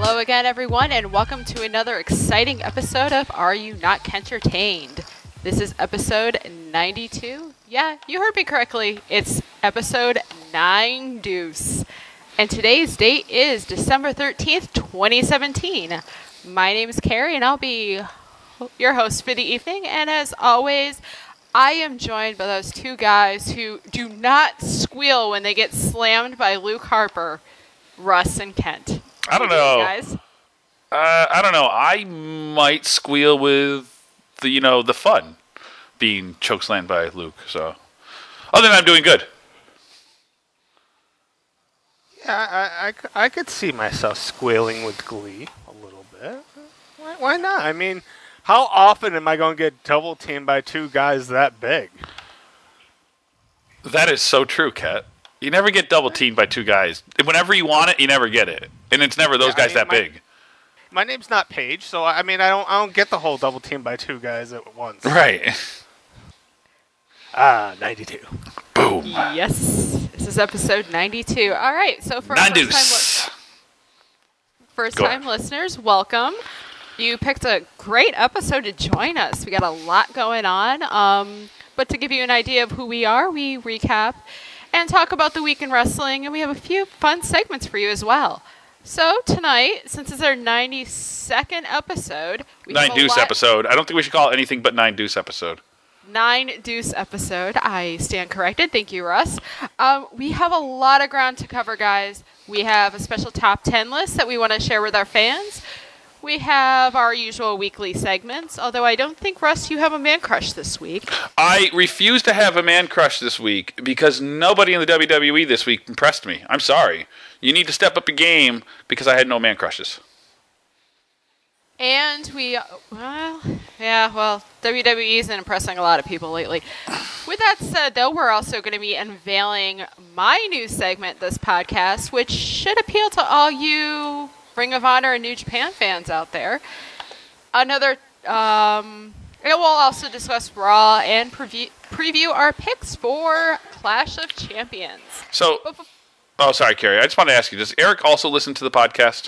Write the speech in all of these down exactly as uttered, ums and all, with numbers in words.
Hello again, everyone, and welcome to another exciting episode of Are You Not Kentertained? This is episode ninety-two. Yeah, you heard me correctly. It's episode nine deuce. And today's date is December thirteenth, twenty seventeen. My name is Carrie, and I'll be your host for the evening. And as always, I am joined by those two guys who do not squeal when they get slammed by Luke Harper, Russ and Kent. I don't know, guys. Uh, I don't know. I might squeal with the, you know, the fun being chokeslammed by Luke. So, other than that, I'm doing good. Yeah, I, I, I could see myself squealing with glee a little bit. Why, why not? I mean, how often am I going to get double teamed by two guys that big? That is so true, Kat. You never get double teamed by two guys. Whenever you want it, you never get it, and it's never those Yeah, I guys mean, that my, big. My name's not Paige, so I mean, I don't, I don't get the whole double team by two guys at once. Right. Ah, ninety-two. Boom. Yes, this is episode ninety-two. All right, so for Nine first deuce. time, li- first Go time ahead. listeners, welcome. You picked a great episode to join us. We got a lot going on. Um, but to give you an idea of who we are, we recap and talk about the week in wrestling, and we have a few fun segments for you as well. So tonight, since it's our ninety-second episode, we Nine have a deuce lot- episode. I don't think we should call it anything but nine deuce episode. Nine deuce episode. I stand corrected. Thank you, Russ. Um, we have a lot of ground to cover, guys. We have a special top ten list that we want to share with our fans. We have our usual weekly segments, although I don't think, Russ, you have a man crush this week. I refuse to have a man crush this week because nobody in the W W E this week impressed me. I'm sorry. You need to step up your game because I had no man crushes. And we, well, yeah, well, W W E isn't impressing a lot of people lately. With that said, though, we're also going to be unveiling my new segment this podcast, which should appeal to all you Ring of Honor and New Japan fans out there. Another, um, and we'll also discuss Raw and preview, preview our picks for Clash of Champions. So, But bef- oh, sorry, Carrie. I just want to ask you, does Eric also listen to the podcast?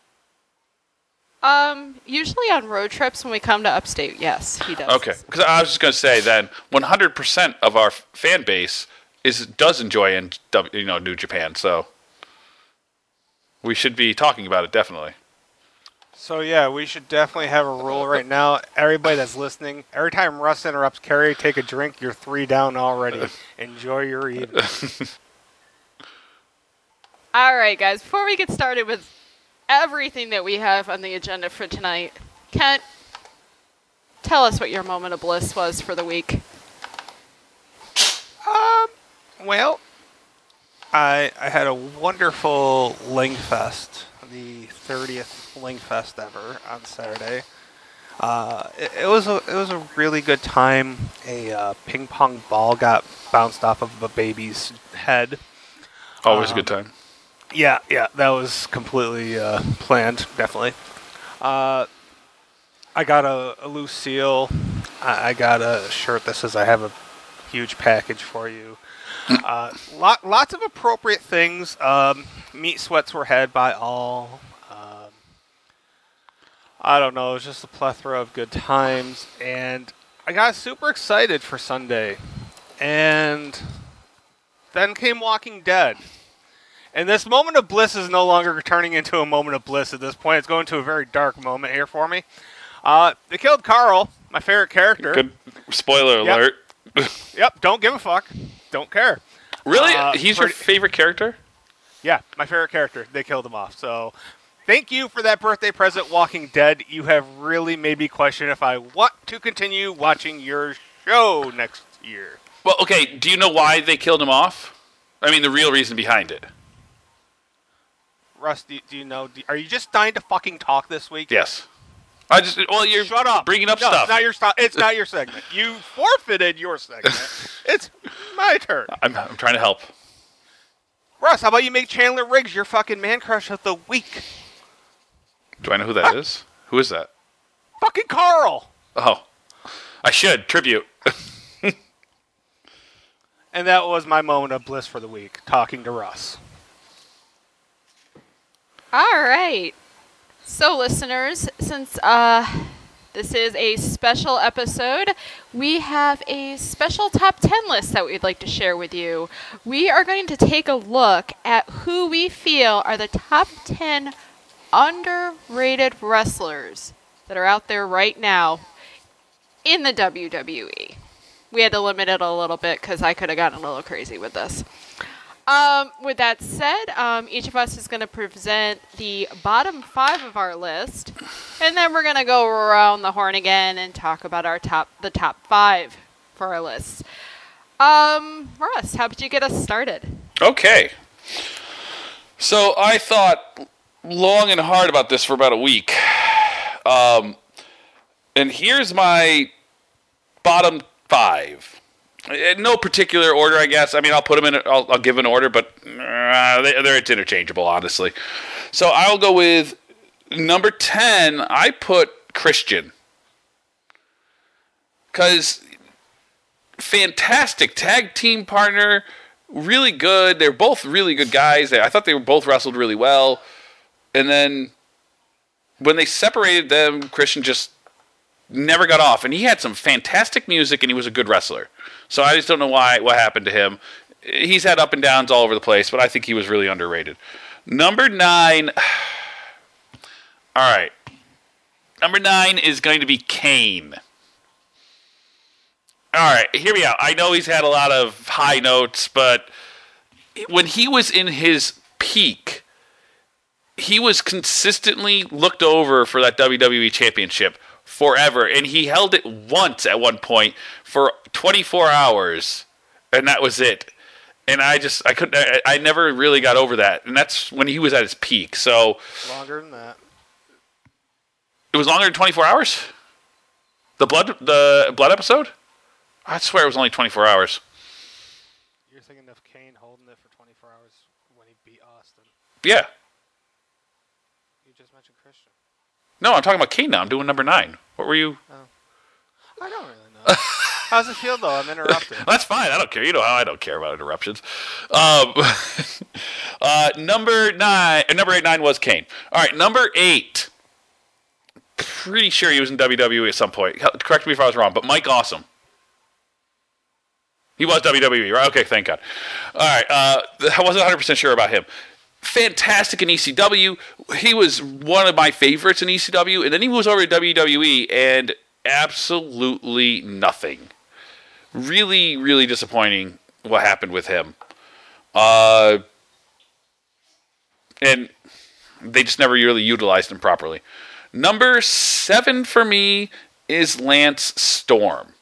Um, usually on road trips when we come to upstate, yes, he does. Okay, because I was just going to say then, one hundred percent of our fan base is does enjoy in W- you know New Japan, so we should be talking about it definitely. So yeah, we should definitely have a rule right now. Everybody that's listening, every time Russ interrupts Carrie, take a drink. You're three down already. Enjoy your evening. All right, guys, before we get started with everything that we have on the agenda for tonight, Kent, tell us what your moment of bliss was for the week. Um, well, I I had a wonderful Lingfest, the thirtieth Lingfest ever on Saturday. Uh, it, it was a it was a really good time. A uh, ping pong ball got bounced off of a baby's head. Always a Um, good time. Yeah, yeah, that was completely uh, planned, definitely. Uh, I got a, a Lucille. I, I got a shirt that says I have a huge package for you. Uh, lot, lots of appropriate things. Um, meat sweats were had by all. Um, I don't know, it was just a plethora of good times. And I got super excited for Sunday. And then came Walking Dead. And this moment of bliss is no longer turning into a moment of bliss at this point. It's going to a very dark moment here for me. Uh, they killed Carl, my favorite character. Good spoiler Yep. alert. Yep, don't give a fuck. Don't care. Really? Uh, He's your pretty- favorite character? Yeah, my favorite character. They killed him off. So thank you for that birthday present, Walking Dead. You have really made me question if I want to continue watching your show next year. Well, okay, do you know why they killed him off? I mean, the real reason behind it. Russ, do, do you know? Do, are you just dying to fucking talk this week? Yes. I just, well, you're Shut up. bringing up no, stuff. It's not your st- It's not your segment. You forfeited your segment. It's my turn. I'm, I'm trying to help. Russ, how about you make Chandler Riggs your fucking man crush of the week? Do I know who that is? Who is that? Fucking Carl. Oh. I should. Tribute. And that was my moment of bliss for the week, talking to Russ. All right. So, listeners, since uh, this is a special episode, we have a special top ten list that we'd like to share with you. We are going to take a look at who we feel are the top ten underrated wrestlers that are out there right now in the W W E. We had to limit it a little bit because I could have gotten a little crazy with this. Um, with that said, um, each of us is going to present the bottom five of our list, and then we're going to go around the horn again and talk about our top, the top five for our list. Um, Russ, how would you get us started? Okay. So I thought long and hard about this for about a week. Um, and here's my bottom five. In no particular order, I guess. I mean, I'll put them in. I'll, I'll give an order, but uh, they, they're it's interchangeable, honestly. So I'll go with number ten. I put Christian because fantastic tag team partner, really good. They're both really good guys. I thought they were both wrestled really well, and then when they separated them, Christian just never got off, and he had some fantastic music, and he was a good wrestler. So I just don't know why what happened to him. He's had up and downs all over the place, but I think he was really underrated. Number nine. All right. Number nine is going to be Kane. All right, hear me out. I know he's had a lot of high notes, but when he was in his peak, he was consistently looked over for that W W E Championship forever, and he held it once at one point for twenty-four hours, and that was it. And I just, I couldn't, I, I never really got over that, and that's when he was at his peak. So Longer than that. It was longer than twenty-four hours? The blood, the blood episode? I swear it was only twenty-four hours. You're thinking of Kane holding it for twenty-four hours when he beat Austin. Yeah. You just mentioned Christian. No, I'm talking about Kane now. I'm doing number nine. What were you? Oh. I don't really know. How's it feel, though? I'm interrupted. That's fine. I don't care. You know how I don't care about interruptions. Um, uh, number nine, uh, number eight, nine was Kane. All right, number eight. Pretty sure he was in W W E at some point. Correct me if I was wrong, but Mike Awesome. He was W W E, right? Okay, thank God. All right, uh, I wasn't one hundred percent sure about him. Fantastic in E C W. He was one of my favorites in E C W, and then he moves over to W W E, and absolutely nothing. Really, really disappointing what happened with him. Uh, and they just never really utilized him properly. Number seven for me is Lance Storm.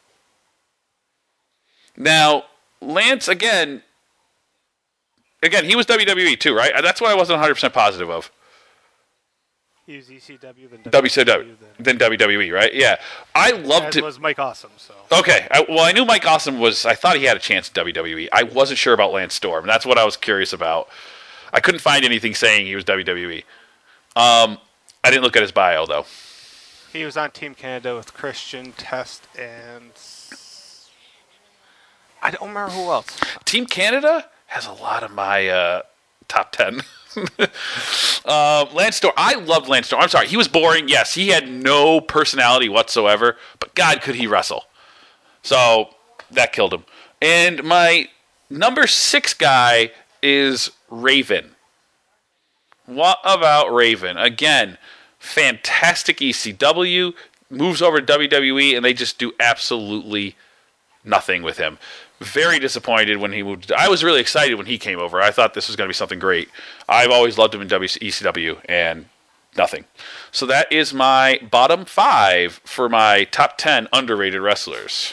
Now, Lance, again, again, he was W W E too, right? That's what I wasn't one hundred percent positive of. He was E C W, then W C W, then W W E, right? Yeah. I loved it. As was Mike Awesome, so. Okay. I, well, I knew Mike Awesome was, I thought he had a chance in W W E. I wasn't sure about Lance Storm. That's what I was curious about. I couldn't find anything saying he was W W E. Um, I didn't look at his bio, though. He was on Team Canada with Christian, Test, and I don't remember who else. Team Canada has a lot of my uh, top ten. uh, Lance Storm. I loved Lance Storm. I'm sorry. He was boring. Yes, he had no personality whatsoever, but God, could he wrestle. So that killed him. And my number six guy is Raven. What about Raven? Again, fantastic E C W, moves over to W W E, and they just do absolutely nothing with him. Very disappointed when he moved. I was really excited when he came over. I thought this was going to be something great. I've always loved him in E C W, and nothing. So that is my bottom five for my top ten underrated wrestlers.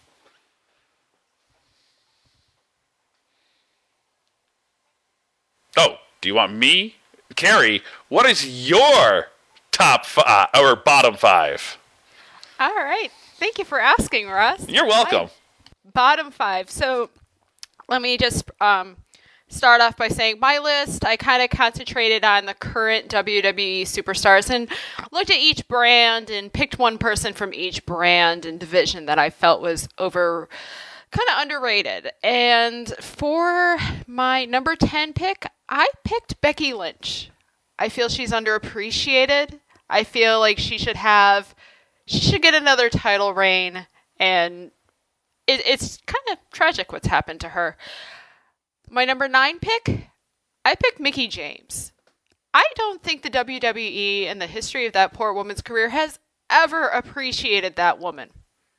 Oh, do you want me? Carrie, what is your top five or bottom five? All right. Thank you for asking, Russ. You're welcome. My bottom five. So let me just um, start off by saying my list, I kind of concentrated on the current W W E superstars and looked at each brand and picked one person from each brand and division that I felt was over kind of underrated. And for my number ten pick, I picked Becky Lynch. I feel she's underappreciated. I feel like she should have, she should get another title reign, and it, it's kind of tragic what's happened to her. My number nine pick, I picked Mickie James. I don't think the W W E and the history of that poor woman's career has ever appreciated that woman.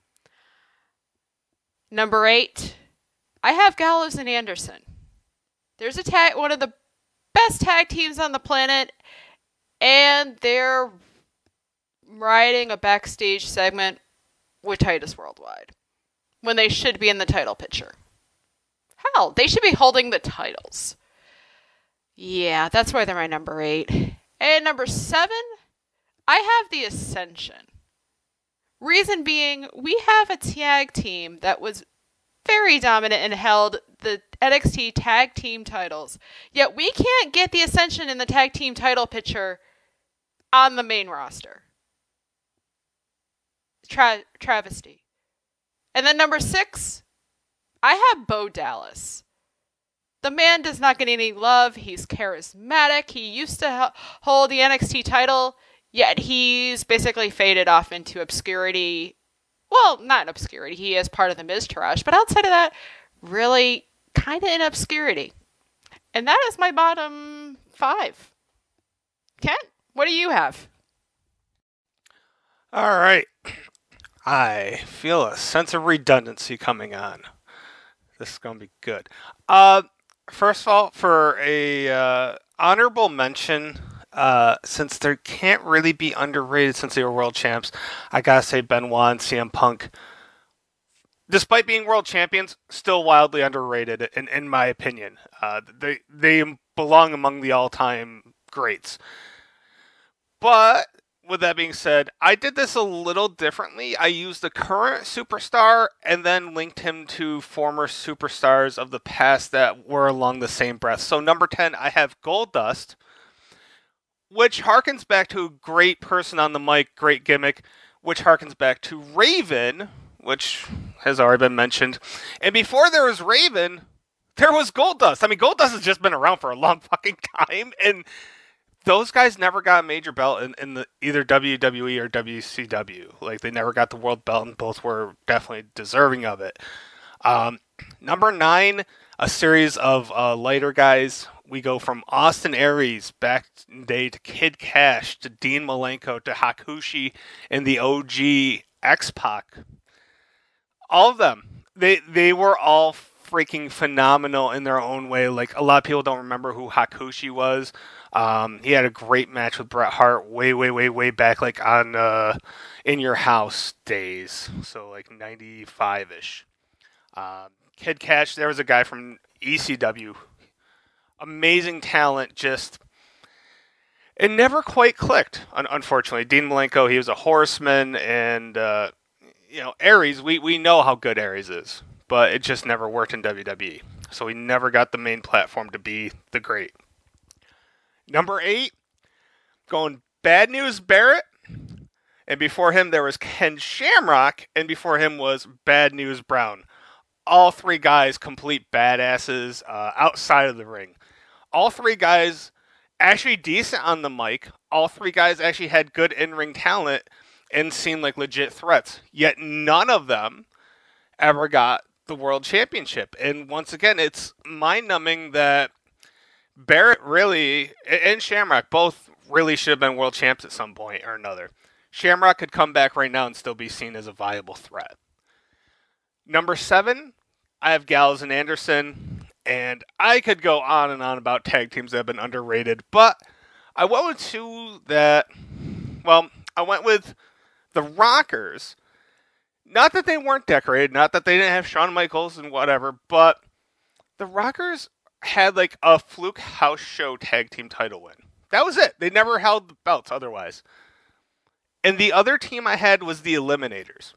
Number eight, I have Gallows and Anderson. There's a tag, one of the best tag teams on the planet, and they're riding a backstage segment with Titus Worldwide when they should be in the title picture. Hell, they should be holding the titles. Yeah, that's why they're my number eight. And number seven, I have the Ascension. Reason being, we have a tag team that was very dominant and held the N X T tag team titles. Yet we can't get the Ascension in the tag team title picture on the main roster. Tra- travesty. And then number six, I have Bo Dallas. The man does not get any love. He's charismatic. He used to hold the N X T title, yet he's basically faded off into obscurity. Well, not in obscurity. He is part of the Miztourage, but outside of that, really kind of in obscurity. And that is my bottom five. Kent, what do you have? All right. I feel a sense of redundancy coming on. This is going to be good. Uh, first of all, for a uh, honorable mention, uh, since they can't really be underrated since they were world champs, I gotta say Benoit and C M Punk, despite being world champions, still wildly underrated in, in my opinion. Uh, they they belong among the all-time greats. But with that being said, I did this a little differently. I used the current superstar and then linked him to former superstars of the past that were along the same breath. So number ten, I have Goldust, which harkens back to a great person on the mic, great gimmick, which harkens back to Raven, which has already been mentioned. And before there was Raven, there was Goldust. I mean, Goldust has just been around for a long fucking time, and those guys never got a major belt in, in the either W W E or W C W. Like, they never got the world belt, and both were definitely deserving of it. Um, number nine, a series of uh, lighter guys. We go from Austin Aries back in the day to Kid Cash to Dean Malenko to Hakushi and the O G X-Pac. All of them. They they were all freaking phenomenal in their own way. Like, a lot of people don't remember who Hakushi was. Um, he had a great match with Bret Hart way, way, way, way back, like on uh, In Your House days. So like ninety-five-ish. Um, Kid Cash, there was a guy from E C W. Amazing talent, just it never quite clicked, un- unfortunately. Dean Malenko, he was a horseman, and uh, you know, Aries, we, we know how good Aries is, but it just never worked in W W E. So he never got the main platform to be the great. Number eight, going Bad News Barrett, and before him there was Ken Shamrock, and before him was Bad News Brown. All three guys complete badasses uh, outside of the ring. All three guys actually decent on the mic. All three guys actually had good in-ring talent and seemed like legit threats. Yet none of them ever got the world championship. And once again, it's mind-numbing that Barrett really, and Shamrock, both really should have been world champs at some point or another. Shamrock could come back right now and still be seen as a viable threat. Number seven, I have Gallows and Anderson, and I could go on and on about tag teams that have been underrated, but I went with two that, well, I went with the Rockers. Not that they weren't decorated, not that they didn't have Shawn Michaels and whatever, but the Rockers had like a fluke house show tag team title win. That was it. They never held the belts otherwise. And the other team I had was the Eliminators.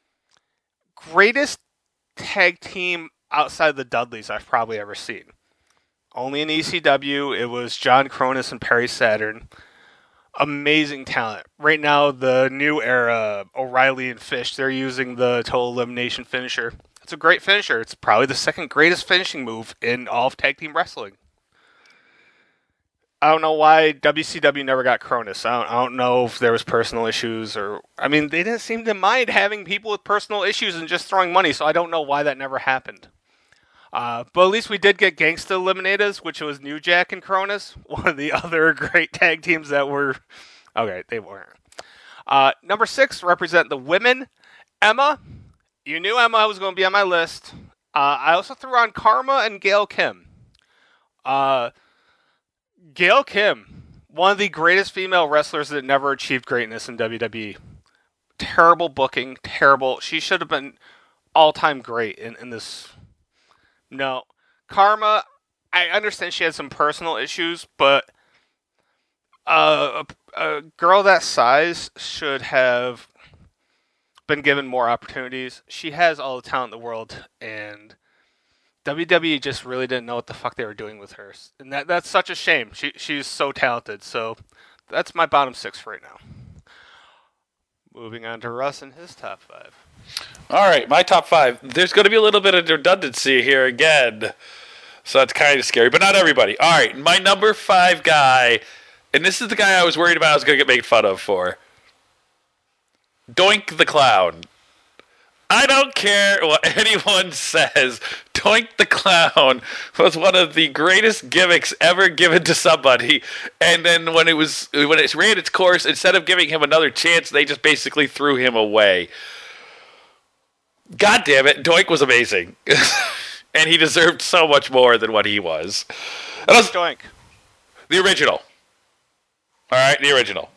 Greatest tag team outside the Dudleys I've probably ever seen. Only in E C W, it was John Kronus and Perry Saturn. Amazing talent. Right now, the new era, O'Reilly and Fish, they're using the Total Elimination finisher. It's a great finisher. It's probably the second greatest finishing move in all of tag team wrestling. I don't know why W C W never got Cronus. I don't, I don't know if there was personal issues or... I mean, they didn't seem to mind having people with personal issues and just throwing money, so I don't know why that never happened. Uh, but at least we did get Gangsta Eliminators, which was New Jack and Cronus, one of the other great tag teams that were... Okay, they weren't. Uh, number six, represent the women. Emma. You knew Emma was going to be on my list. Uh, I also threw on Karma and Gail Kim. Uh, Gail Kim, one of the greatest female wrestlers that never achieved greatness in W W E. Terrible booking, terrible. She should have been all-time great in, in this... No. Karma, I understand she had some personal issues, but uh, a, a girl that size should have been given more opportunities. She has all the talent in the world, and W W E just really didn't know what the fuck they were doing with her. And that that's such a shame. She She's so talented, so that's my bottom six for right now. Moving on to Russ and his top five. All right, my top five. There's going to be a little bit of redundancy here again, so that's kind of scary, but not everybody. All right, my number five guy, and this is the guy I was worried about I was going to get made fun of for. Doink the Clown. I don't care what anyone says. Doink the Clown was one of the greatest gimmicks ever given to somebody. And then when it was when it ran its course, instead of giving him another chance, they just basically threw him away. God damn it, Doink was amazing. And he deserved so much more than what he was. And was Doink. The original. All right, the original.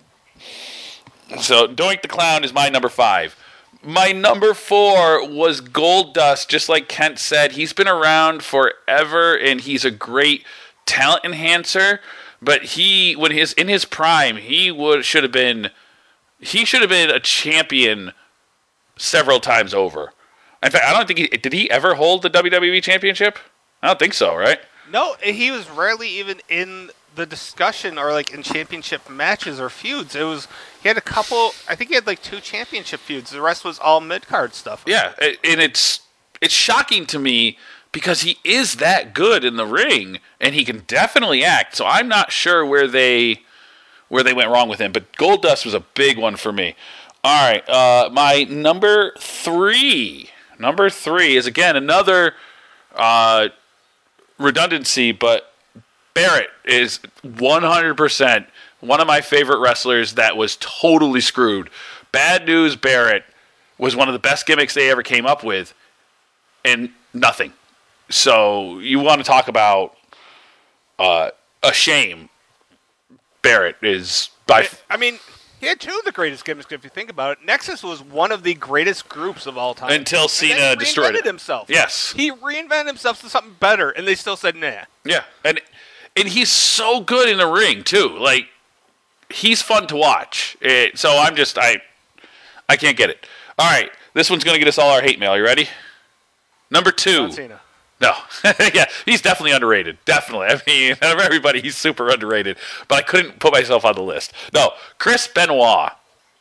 So Doink the Clown is my number five. My number four was Goldust. Just like Kent said, he's been around forever, and he's a great talent enhancer. But he, when his in his prime, he would should have been he should have been a champion several times over. In fact, I don't think he did. He ever hold the W W E Championship? I don't think so. Right? No, he was rarely even in the discussion or like in championship matches or feuds. It was he had a couple. I think he had like two championship feuds. The rest was all mid card stuff. Yeah, and it's it's shocking to me because he is that good in the ring and he can definitely act. So I'm not sure where they where they went wrong with him. But Goldust was a big one for me. All right, uh, my number three. Number three is again another uh, redundancy, but Barrett is one hundred percent one of my favorite wrestlers that was totally screwed. Bad News Barrett was one of the best gimmicks they ever came up with, and nothing. So you want to talk about uh, a shame. Barrett is by... I mean, he had two of the greatest gimmicks if you think about it. Nexus was one of the greatest groups of all time. Until Cena destroyed it. himself. Yes. He reinvented himself to something better, and they still said nah. Yeah, and... And he's so good in the ring, too. Like, he's fun to watch. It, so I'm just, I I can't get it. All right, this one's going to get us all our hate mail. You ready? Number two. Not Cena. No. Yeah, he's definitely underrated. Definitely. I mean, out of everybody, he's super underrated. But I couldn't put myself on the list. No, Chris Benoit.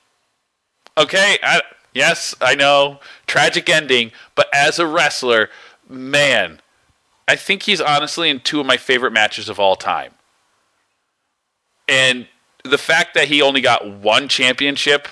Okay, I, yes, I know. Tragic ending. But as a wrestler, man... I think he's honestly in two of my favorite matches of all time. And the fact that he only got one championship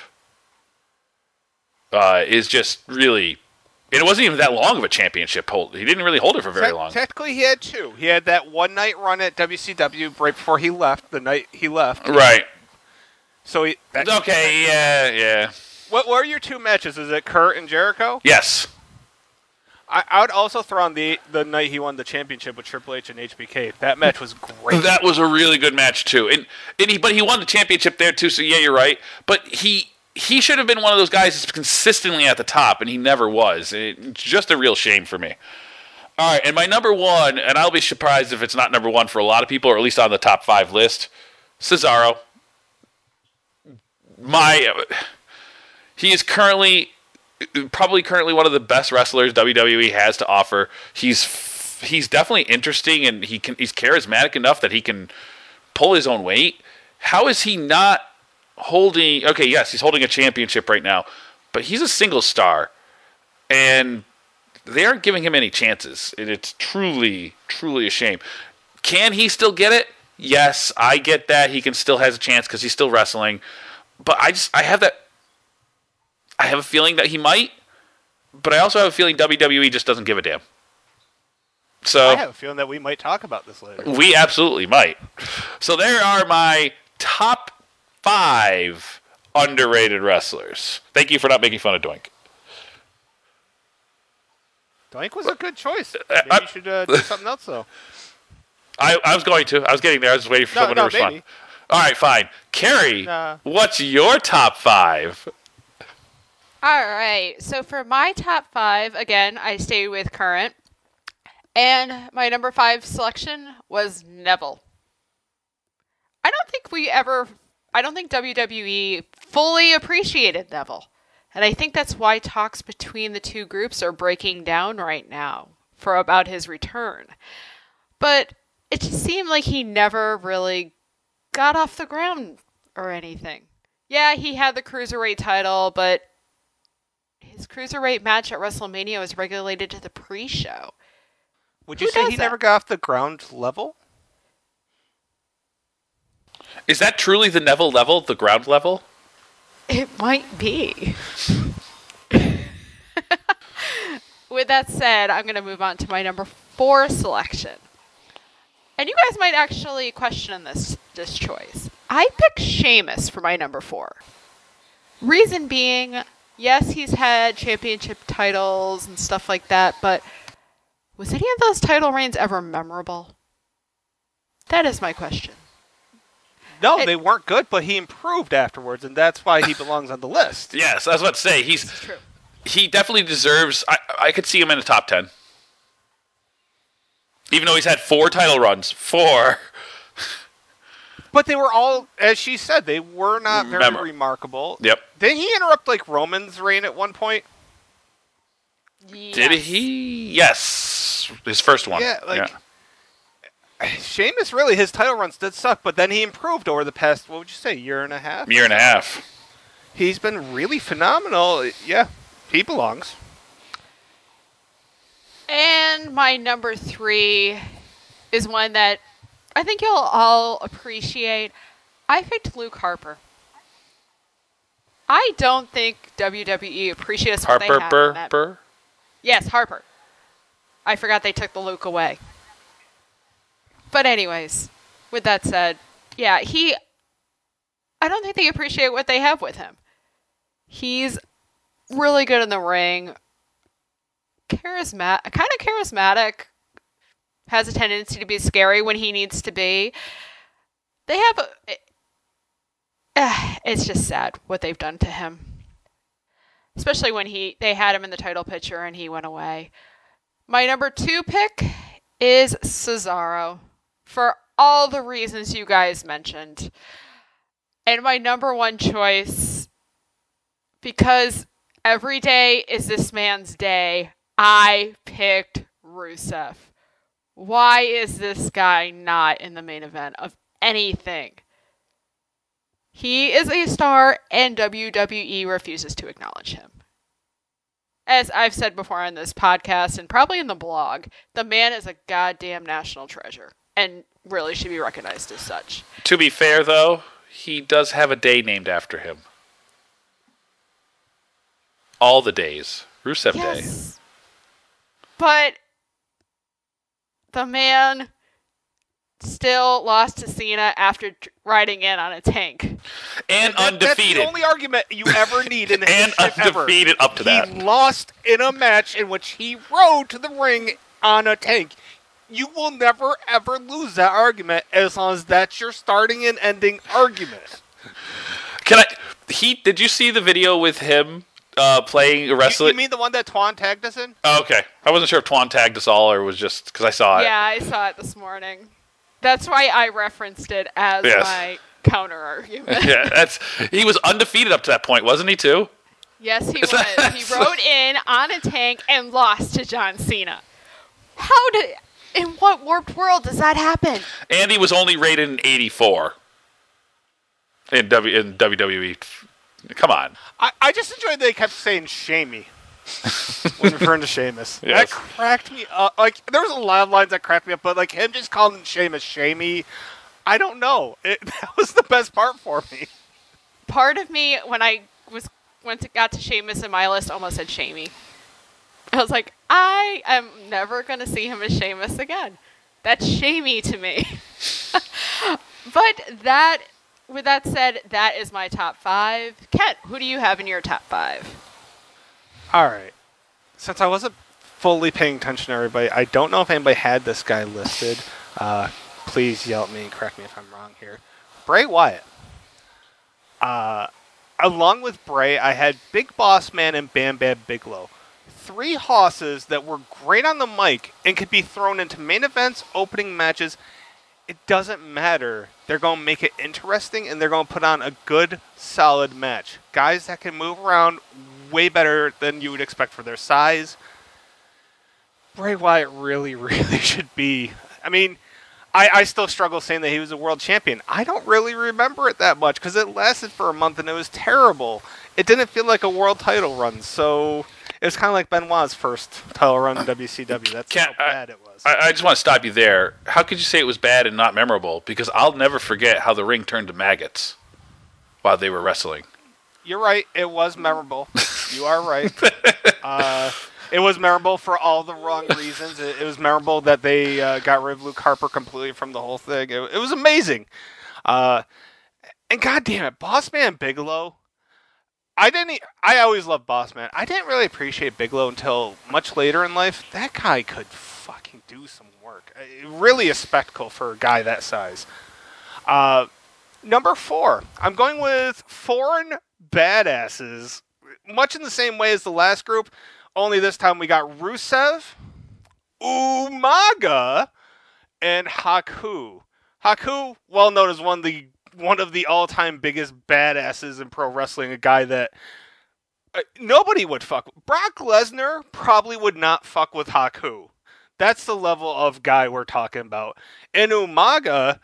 uh, is just really... And it wasn't even that long of a championship hold. He didn't really hold it for very Te- long. Technically, he had two. He had that one-night run at W C W right before he left, the night he left. Right. So he... That, Okay, yeah, yeah. What, what are your two matches? Is it Kurt and Jericho? Yes. I, I would also throw on the the night he won the championship with Triple H and H B K. That match was great. That was a really good match too, and and he but he won the championship there too. So yeah, you're right. But he he should have been one of those guys that's consistently at the top, and he never was. It's just a real shame for me. All right, and my number one, and I'll be surprised if it's not number one for a lot of people, or at least on the top five list, Cesaro. My he is currently. Probably currently one of the best wrestlers W W E has to offer. He's he's definitely interesting, and he can he's charismatic enough that he can pull his own weight. How is he not holding... Okay, yes, he's holding a championship right now, but he's a single star, and they aren't giving him any chances. And it's truly, truly a shame. Can he still get it? Yes, I get that he can still has a chance because he's still wrestling. But I just I have that I have a feeling that he might, but I also have a feeling W W E just doesn't give a damn. So I have a feeling that we might talk about this later. We absolutely might. So there are my top five underrated wrestlers. Thank you for not making fun of Doink. Doink was a good choice. Maybe I, you should uh, do something else, though. I, I was going to. I was getting there. I was just waiting for No, someone no, to respond. maybe. All right, fine. Carrie, Nah. what's your top five? All right. So for my top five, again, I stayed with current. And my number five selection was Neville. I don't think we ever, I don't think W W E fully appreciated Neville. And I think that's why talks between the two groups are breaking down right now for about his return. But it just seemed like he never really got off the ground or anything. Yeah, he had the Cruiserweight title, but his Cruiserweight match at WrestleMania was regulated to the pre-show. Would you Who say does he that? never got off the ground level? Is that truly the Neville level, the ground level? It might be. With that said, I'm going to move on to my number four selection. And you guys might actually question this, this choice. I picked Sheamus for my number four. Reason being, yes, he's had championship titles and stuff like that, but was any of those title reigns ever memorable? That is my question. No, It- they weren't good, but he improved afterwards, and that's why he belongs on the list. Yes, I was about to say he's It's true. he definitely deserves. I I could see him in the top ten, even though he's had four title runs. Four. But they were all, as she said, they were not very Memor- remarkable. Yep. Didn't he interrupt, like, Roman's reign at one point? Did Yes. he? Yes, his first one. Yeah, like, Sheamus, really, his title runs did suck, but then he improved over the past, what would you say, year and a half? year and a half. He's been really phenomenal. Yeah, he belongs. And my number three is one that I think you'll all appreciate. I picked Luke Harper. I don't think W W E appreciates what Harper they have Burr in that. Burr. Yes, Harper. I forgot they took the Luke away. But anyways, with that said, yeah, he... I don't think they appreciate what they have with him. He's really good in the ring. Charismatic, kind of charismatic. Has a tendency to be scary when he needs to be. They have a... Uh, it's just sad what they've done to him. Especially when he they had him in the title picture and he went away. My number two pick is Cesaro. For all the reasons you guys mentioned. And my number one choice, because every day is this man's day, I picked Rusev. Why is this guy not in the main event of anything? He is a star and W W E refuses to acknowledge him. As I've said before on this podcast and probably in the blog, the man is a goddamn national treasure and really should be recognized as such. To be fair, though, he does have a day named after him. All the days. Rusev Day. Yes. But the man still lost to Cena after t- riding in on a tank. And That- undefeated. That's the only argument you ever need in the And history ever. undefeated up to that. He lost in a match in which he rode to the ring on a tank. You will never, ever lose that argument as long as that's your starting and ending argument. Can I... He... Did you see the video with him uh, playing a You, wrestler? you mean the one that Twan tagged us in? Oh, okay. I wasn't sure if Twan tagged us all or was just... Because I saw it. Yeah, I saw it this morning. That's why I referenced it as Yes. my counter argument. Yeah, that's... He was undefeated up to that point, wasn't he, too? Yes, he Is was. that- He rode in on a tank and lost to John Cena. How did... In what warped world does that happen? And he was only rated in eighty-four. In, w, in W W E. Come on. I, I just enjoyed they kept saying Shamey when referring to Sheamus. Yes. That cracked me up. Like, there was a lot of lines that cracked me up, but like him just calling Sheamus Shamey, I don't know. It, that was the best part for me. Part of me, when I was went to, got to Sheamus in my list, almost said Shamey. I was like, I am never going to see him as Sheamus again. That's shamey to me. But that, with that said, that is my top five. Ket, who do you have in your top five? All right. Since I wasn't fully paying attention to everybody, I don't know if anybody had this guy listed. Uh, please yell at me and correct me if I'm wrong here. Bray Wyatt. Uh, along with Bray, I had Big Boss Man and Bam Bam Bigelow. Three hosses that were great on the mic and could be thrown into main events, opening matches. It doesn't matter. They're going to make it interesting, and they're going to put on a good, solid match. Guys that can move around way better than you would expect for their size. Bray Wyatt really, really should be. I mean, I, I still struggle saying that he was a world champion. I don't really remember it that much because it lasted for a month and it was terrible. It didn't feel like a world title run, so it was kind of like Benoit's first title run in W C W. That's Can't, how bad I, it was. I, I just want to stop you there. How could you say it was bad and not memorable? Because I'll never forget how the ring turned to maggots while they were wrestling. You're right. It was memorable. You are right. Uh, it was memorable for all the wrong reasons. It, it was memorable that they uh, got rid of Luke Harper completely from the whole thing. It, it was amazing. Uh, and goddamn it, Boss Man Bigelow. I didn't. e- I always loved Boss Man. I didn't really appreciate Bigelow until much later in life. That guy could fucking do some work. Uh, Really a spectacle for a guy that size. Uh, number four. I'm going with foreign badasses, much in the same way as the last group. Only this time we got Rusev, Umaga, and Haku. Haku, well known as one of the one of the all-time biggest badasses in pro wrestling, a guy that uh, nobody would fuck with. Brock Lesnar probably would not fuck with Haku. That's the level of guy we're talking about. And Umaga,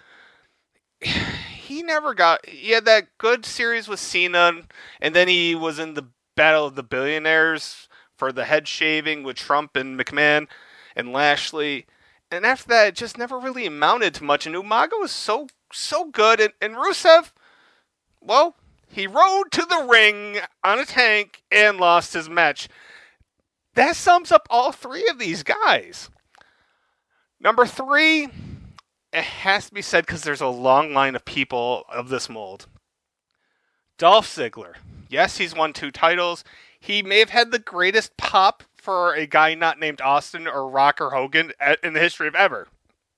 he never got... He had that good series with Cena, and then he was in the Battle of the Billionaires for the head shaving with Trump and McMahon and Lashley. And after that, it just never really amounted to much. And Umaga was so, so good. And, and Rusev, well, he rode to the ring on a tank and lost his match. That sums up all three of these guys. Number three, it has to be said because there's a long line of people of this mold. Dolph Ziggler. Yes, he's won two titles. He may have had the greatest pop for a guy not named Austin or Rock or Hogan in the history of ever.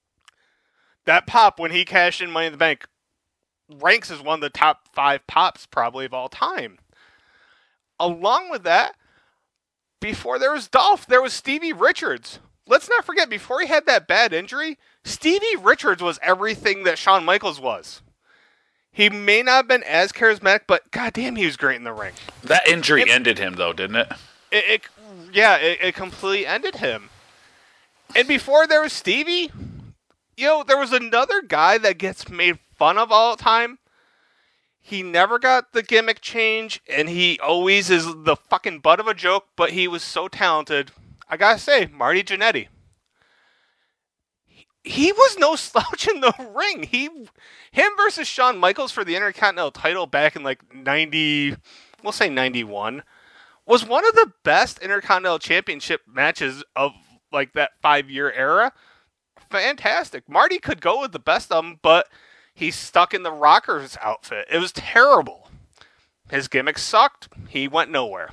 That pop when he cashed in Money in the Bank ranks as one of the top five pops probably of all time. Along with that, before there was Dolph, there was Stevie Richards. Let's not forget, before he had that bad injury, Stevie Richards was everything that Shawn Michaels was. He may not have been as charismatic, but goddamn, he was great in the ring. That injury It- ended him, though, didn't it? It, it yeah, it, it completely ended him. And before there was Stevie, you know, there was another guy that gets made fun of all the time. He never got the gimmick change, and he always is the fucking butt of a joke, but he was so talented. I gotta say, Marty Jannetty. He, he was no slouch in the ring. He, him versus Shawn Michaels for the Intercontinental title back in like ninety, we'll say ninety-one, was one of the best Intercontinental Championship matches of like that five-year era. Fantastic. Marty could go with the best of them, but he's stuck in the Rockers outfit. It was terrible. His gimmick sucked. He went nowhere.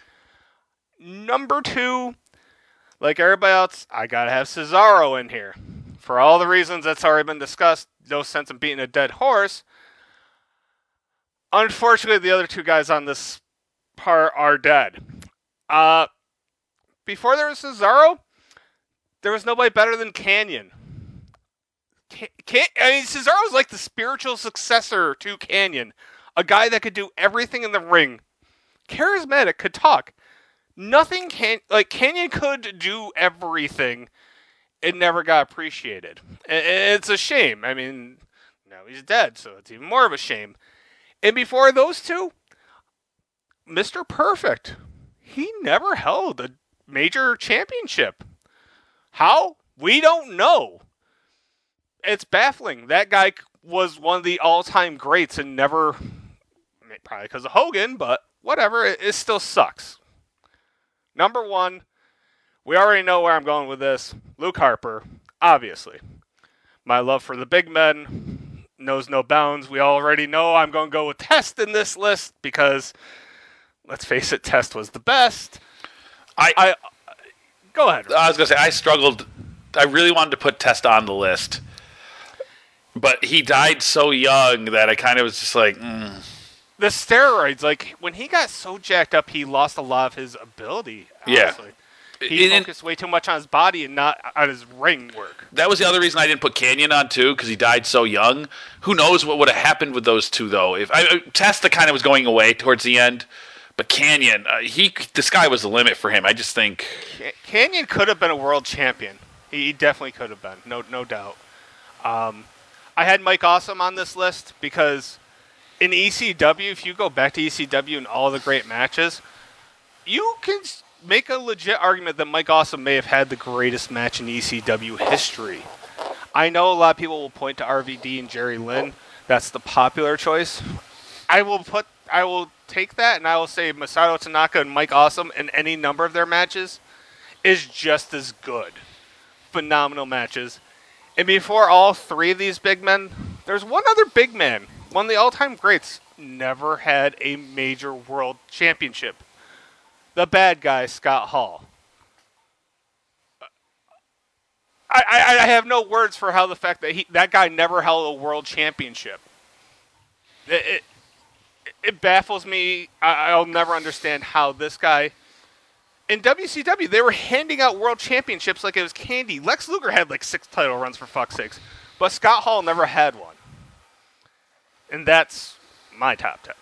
Number two, like everybody else, I gotta have Cesaro in here. For all the reasons that's already been discussed, no sense in beating a dead horse. Unfortunately, the other two guys on this part are dead. Uh, before there was Cesaro, there was nobody better than Canyon. Can, can, I mean, Cesaro was like the spiritual successor to Canyon. A guy that could do everything in the ring. Charismatic, could talk. Nothing can... Like, Canyon could do everything. It never got appreciated. And it's a shame. I mean, now he's dead, so it's even more of a shame. And before those two, Mister Perfect. He never held a major championship. How? We don't know. It's baffling. That guy was one of the all-time greats and never, probably because of Hogan, but whatever, it, it still sucks. Number one, we already know where I'm going with this. Luke Harper, obviously. My love for the big men knows no bounds. We already know I'm going to go with Test in this list because, let's face it, Test was the best. I, I Go ahead. I was going to say, I struggled. I really wanted to put Test on the list. But he died so young that I kind of was just like, mm. The steroids, like, when he got so jacked up, he lost a lot of his ability, honestly. Yeah. He and, focused way too much on his body and not on his ring work. That was the other reason I didn't put Canyon on, too, because he died so young. Who knows what would have happened with those two, though. If I, Testa kind of was going away towards the end, but Canyon, uh, he the sky was the limit for him. I just think... Canyon could have been a world champion. He definitely could have been, no no doubt. Um, I had Mike Awesome on this list because in E C W, if you go back to E C W and all the great matches, you can make a legit argument that Mike Awesome may have had the greatest match in E C W history. I know a lot of people will point to R V D and Jerry Lynn. That's the popular choice. I will put, I will take that and I will say Masato Tanaka and Mike Awesome in any number of their matches is just as good. Phenomenal matches. And before all three of these big men, there's one other big man, one of the all-time greats, never had a major world championship. The bad guy, Scott Hall. I, I, I have no words for how the fact that he that guy never held a world championship. It it, it baffles me. I, I'll never understand how this guy... In W C W, they were handing out world championships like it was candy. Lex Luger had like six title runs, for fuck's sakes. But Scott Hall never had one. And that's my top ten.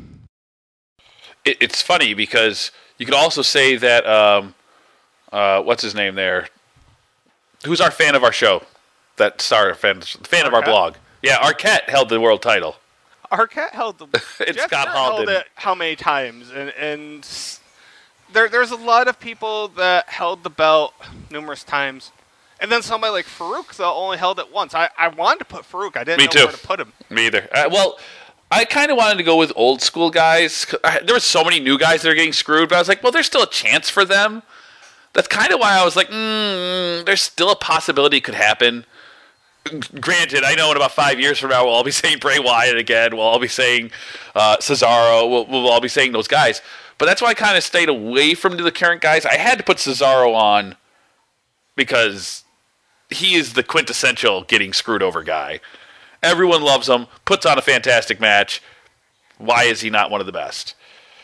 It, it's funny because you could also say that, um, uh, what's his name there? Who's our fan of our show? That star fan, fan of our blog. Yeah, Arquette held the world title. Arquette held the... and Jeff Scott Jarrett Hall held did. it how many times? And... and There, there's a lot of people that held the belt numerous times. And then somebody like Farouk, though, only held it once. I, I wanted to put Farouk. I didn't Me know too. where to put him. Me either. Uh, well, I kind of wanted to go with old school guys. I, there were so many new guys that are getting screwed, but I was like, well, there's still a chance for them. That's kind of why I was like, mm, there's still a possibility it could happen. Granted, I know in about five years from now, we'll all be saying Bray Wyatt again. We'll all be saying uh, Cesaro. We'll, we'll all be saying those guys. But that's why I kind of stayed away from the current guys. I had to put Cesaro on because he is the quintessential getting screwed over guy. Everyone loves him, puts on a fantastic match. Why is he not one of the best?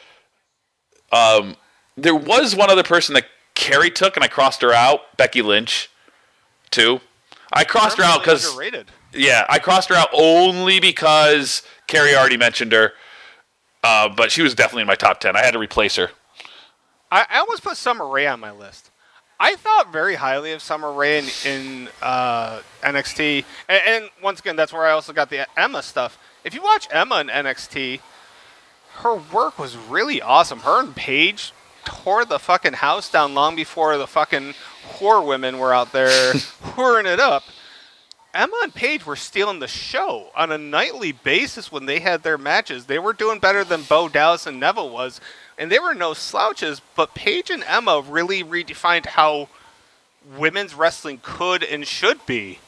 Um, there was one other person that Carrie took, and I crossed her out, Becky Lynch, too. I crossed her out because... Underrated. Yeah, I crossed her out only because Carrie already mentioned her. Uh, but she was definitely in my top ten. I had to replace her. I, I almost put Summer Rae on my list. I thought very highly of Summer Rae in, in uh, N X T. And, and once again, that's where I also got the Emma stuff. If you watch Emma in N X T, her work was really awesome. Her and Paige tore the fucking house down long before the fucking whore women were out there whoring it up. Emma and Paige were stealing the show on a nightly basis when they had their matches. They were doing better than Bo Dallas and Neville was, and they were no slouches, but Paige and Emma really redefined how women's wrestling could and should be.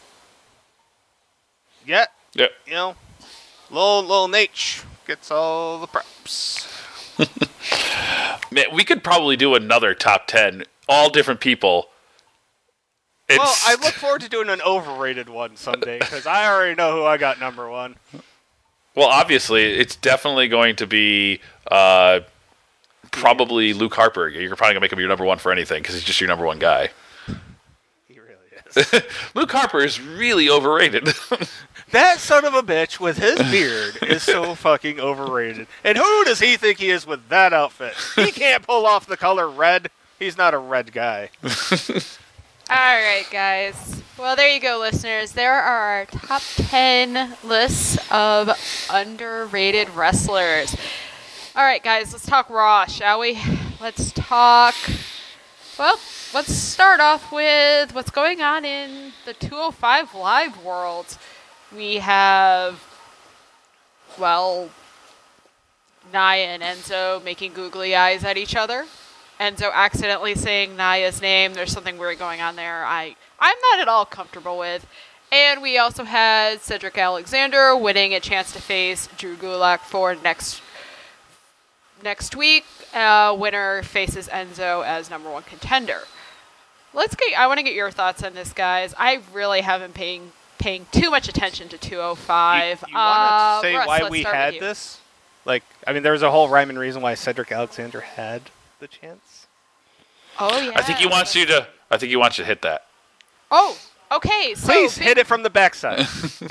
Yet, Yeah. you know, little, little Nate gets all the props. Man, we could probably do another top ten, all different people. It's... Well, I look forward to doing an overrated one someday, because I already know who I got number one. Well, obviously, it's definitely going to be uh, probably Luke Harper. You're probably going to make him your number one for anything, because he's just your number one guy. He really is. Luke Harper is really overrated. That son of a bitch with his beard is so fucking overrated. And who does he think he is with that outfit? He can't pull off the color red. He's not a red guy. All right, guys. Well, there you go, listeners. There are our top ten lists of underrated wrestlers. All right, guys, let's talk Raw, shall we? Let's talk... Well, let's start off with what's going on in the two oh five Live world. we have, well, Naya and Enzo making googly eyes at each other. Enzo accidentally saying Naya's name. There's something weird going on there. I, I'm not at all comfortable with. And we also had Cedric Alexander winning a chance to face Drew Gulak for next next week. Uh, winner faces Enzo as number one contender. Let's get. I want to get your thoughts on this, guys. I really haven't paying paying too much attention to two oh five. You, you want uh, to say Russ, why let's we start had with you. this? Like, I mean, there was a whole rhyme and reason why Cedric Alexander had the chance. Oh yeah. I think he wants you to. I think he wants you to hit that. Oh, okay. So Please big, hit it from the backside.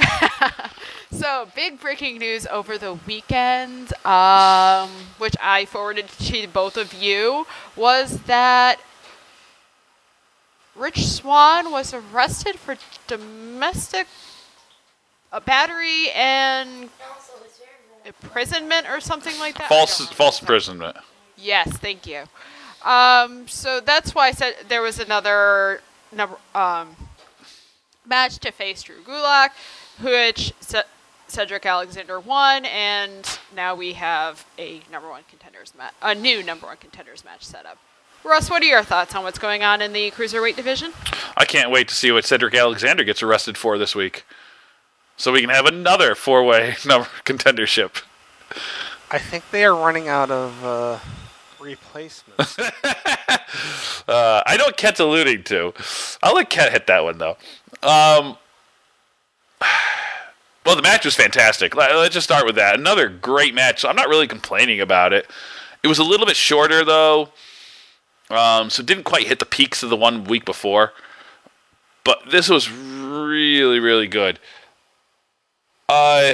So big breaking news over the weekend, um, which I forwarded to both of you, was that Rich Swann was arrested for domestic uh, battery and imprisonment or something like that. I False, don't remember. false imprisonment. Yes, thank you. Um, so that's why I said there was another number um, match to face Drew Gulak, which C- Cedric Alexander won, and now we have a number one contenders match, a new number one contenders match set up. Russ, what are your thoughts on what's going on in the cruiserweight division? I can't wait to see what Cedric Alexander gets arrested for this week, so we can have another four-way number contendership. I think they are running out of uh, replacements. Uh, I know what Ket's alluding to. I'll let Ket hit that one, though. Um, well, the match was fantastic. Let- Let's just start with that. Another great match. So I'm not really complaining about it. It was a little bit shorter, though, um, so it didn't quite hit the peaks of the one week before. But this was really, really good. Uh,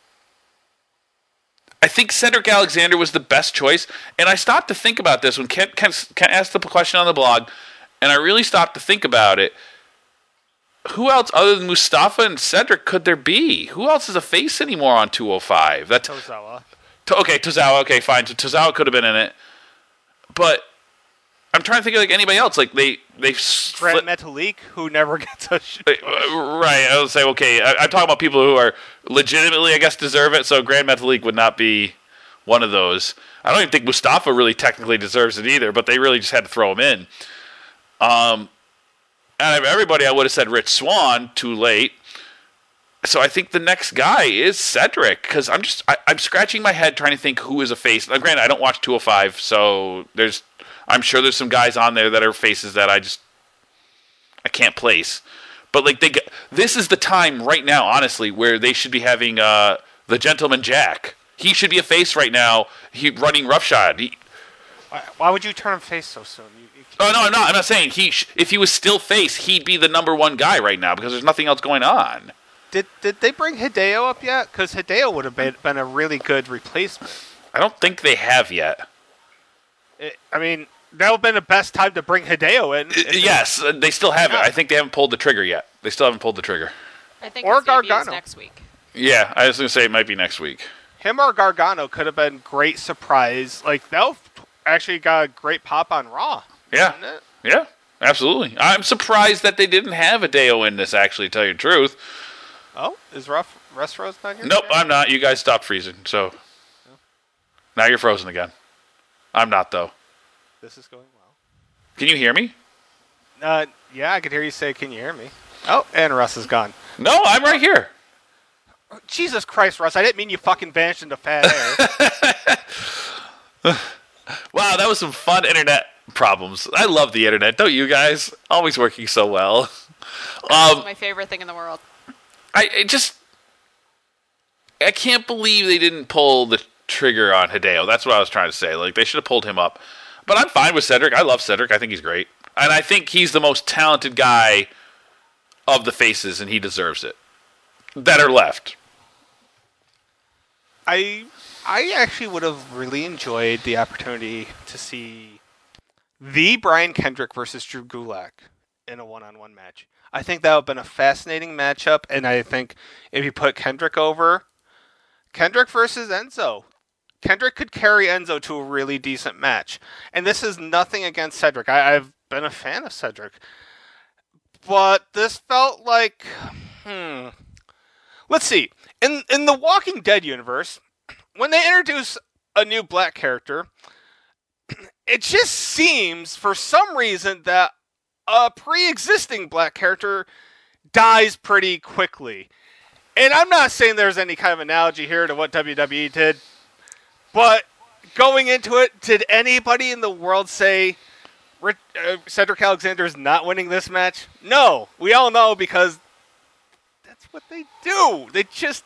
I think Cedric Alexander was the best choice, and I stopped to think about this when Ken, Ken, Ken asked the question on the blog, and I really stopped to think about it. Who else other than Mustafa and Cedric could there be? Who else is a face anymore on two oh five? That's Tozawa. To, okay, Tozawa. Okay, fine. So Tozawa could have been in it, but I'm trying to think of like anybody else. Like they they Grant Metalik, who never gets a sh- Uh, Right, I would say, okay, I, I'm talking about people who are legitimately, I guess, deserve it, so Grand Metalik would not be one of those. I don't even think Mustafa really technically deserves it either, but they really just had to throw him in. Um, out of everybody, I would have said Rich Swann, too late. So I think the next guy is Cedric, because I'm just, I, I'm scratching my head trying to think who is a face. Now, granted, I don't watch two oh five, so there's, I'm sure there's some guys on there that are faces that I just, I can't place. But like they, this is the time right now, honestly, where they should be having uh, the Gentleman Jack. He should be a face right now. He running roughshod. He, Why, why would you turn him face so soon? You, you oh no, I'm not. I'm not saying he. Sh- if he was still face, he'd be the number one guy right now because there's nothing else going on. Did did they bring Hideo up yet? Because Hideo would have been, been a really good replacement. I don't think they have yet. It, I mean, that would have been the best time to bring Hideo in. Uh, yes, uh, they still haven't. I think they haven't pulled the trigger yet. They still haven't pulled the trigger. I think Or his debut is Gargano. next week. Yeah, I was going to say it might be next week. Him or Gargano could have been great surprise. Like, that actually got a great pop on Raw. Yeah. Didn't it? Yeah, absolutely. I'm surprised that they didn't have a Deo in this, actually, to tell you the truth. Oh, is Ruff, Russ Rose not here? Nope, today? I'm not. You guys stopped freezing, so now you're frozen again. I'm not, though. This is going well. Can you hear me? Uh, yeah, I could hear you say, can you hear me? Oh, and Russ is gone. No, I'm right here. Jesus Christ, Russ, I didn't mean you fucking vanished into fat air. Wow, that was some fun internet problems. I love the internet, don't you guys? Always working so well. That's Um, my favorite thing in the world. I it just, I can't believe they didn't pull the trigger on Hideo. That's what I was trying to say. Like, they should have pulled him up. But I'm fine with Cedric. I love Cedric. I think he's great. And I think he's the most talented guy of the faces, and he deserves it. That are left. I I actually would have really enjoyed the opportunity to see the Brian Kendrick versus Drew Gulak in a one-on-one match. I think that would have been a fascinating matchup, and I think if you put Kendrick over, Kendrick versus Enzo, Kendrick could carry Enzo to a really decent match. And this is nothing against Cedric. I, I've been a fan of Cedric. But this felt like, hmm, let's see. In in the Walking Dead universe, when they introduce a new black character, it just seems for some reason that a pre-existing black character dies pretty quickly. And I'm not saying there's any kind of analogy here to what W W E did, but going into it, did anybody in the world say Rich, uh, Cedric Alexander is not winning this match? No. We all know because that's what they do. They just...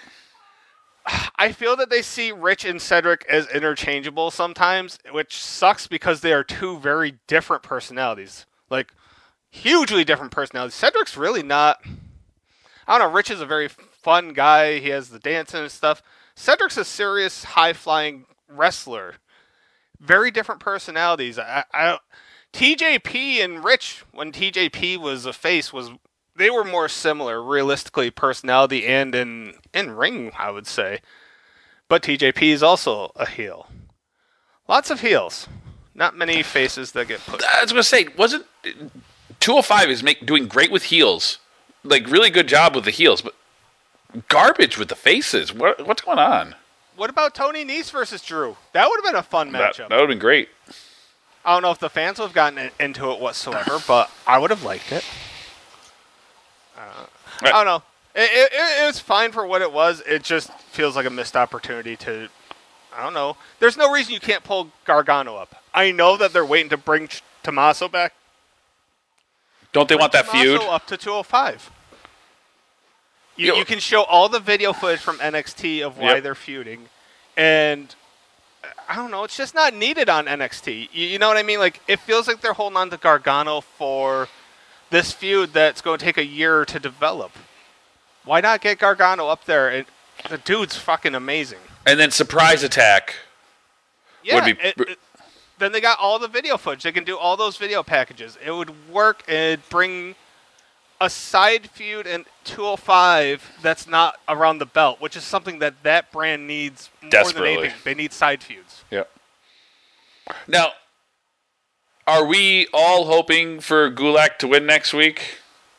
I feel that they see Rich and Cedric as interchangeable sometimes, which sucks because they are two very different personalities. Like, hugely different personalities. Cedric's really not... I don't know, Rich is a very fun guy. He has the dancing and stuff. Cedric's a serious, high-flying wrestler. Very different personalities. I, I, T J P and Rich, when T J P was a face, was they were more similar, realistically, personality and in, in ring, I would say. But T J P is also a heel. Lots of heels. Not many faces that get put. I was going to say, wasn't... two oh five is make, doing great with heels. Like, really good job with the heels, but garbage with the faces. What, what's going on? What about Tony Nese versus Drew? That would have been a fun matchup. That, that would have been great. I don't know if the fans would have gotten into it whatsoever, but I would have liked it. Uh, I don't know. It, it, it was fine for what it was. It just feels like a missed opportunity to... I don't know. There's no reason you can't pull Gargano up. I know that they're waiting to bring Tommaso back. Don't they bring want that Tommaso feud? up to two oh five. You, Yo. you can show all the video footage from N X T of why Yep. they're feuding. And... I don't know. It's just not needed on N X T. You, you know what I mean? Like, it feels like they're holding on to Gargano for this feud that's going to take a year to develop. Why not get Gargano up there? And the dude's fucking amazing. And then surprise attack. Yeah. Would be- it, it, then they got all the video footage. They can do all those video packages. It would work and bring a side feud in two oh five that's not around the belt, which is something that that brand needs more Desperately. than anything. They need side feuds. Yep. Now, are we all hoping for Gulak to win next week?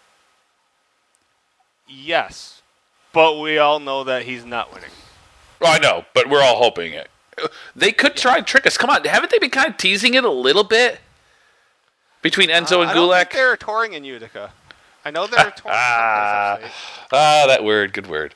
Yes. But we all know that he's not winning. Oh, I know, but we're all hoping it. They could try and trick us. Come on, haven't they been kind of teasing it a little bit? Between Enzo Uh, and I don't think Gulak? they're touring in Utica. I know they're touring Ah, someplace, ah, that word, good word.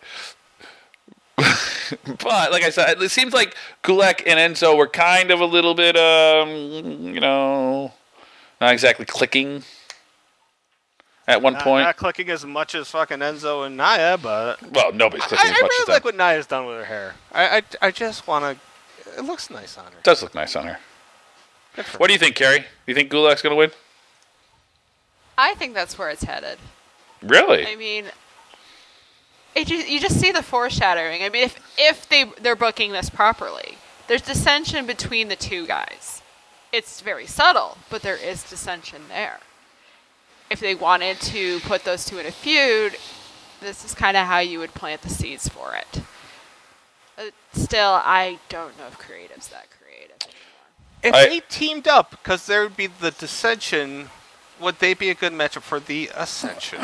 But, like I said, it seems like Gulak and Enzo were kind of a little bit, um, you know, not exactly clicking at one Not, point. not clicking as much as fucking Enzo and Naya, but Well, nobody's I, clicking I as much really as like them. what Naya's done with her hair. I I, I just want to. It looks nice on her. It does look nice on her. Good for What do you think, Carrie? Do you think Gulak's going to win? I think that's where it's headed. Really? I mean, it just, you just see the foreshadowing. I mean, if if they they're booking this properly, there's dissension between the two guys. It's very subtle, but there is dissension there. If they wanted to put those two in a feud, this is kind of how you would plant the seeds for it. Uh, still, I don't know if creative's that creative anymore. If I- they teamed up, because there would be the dissension, would they be a good matchup for the Ascension?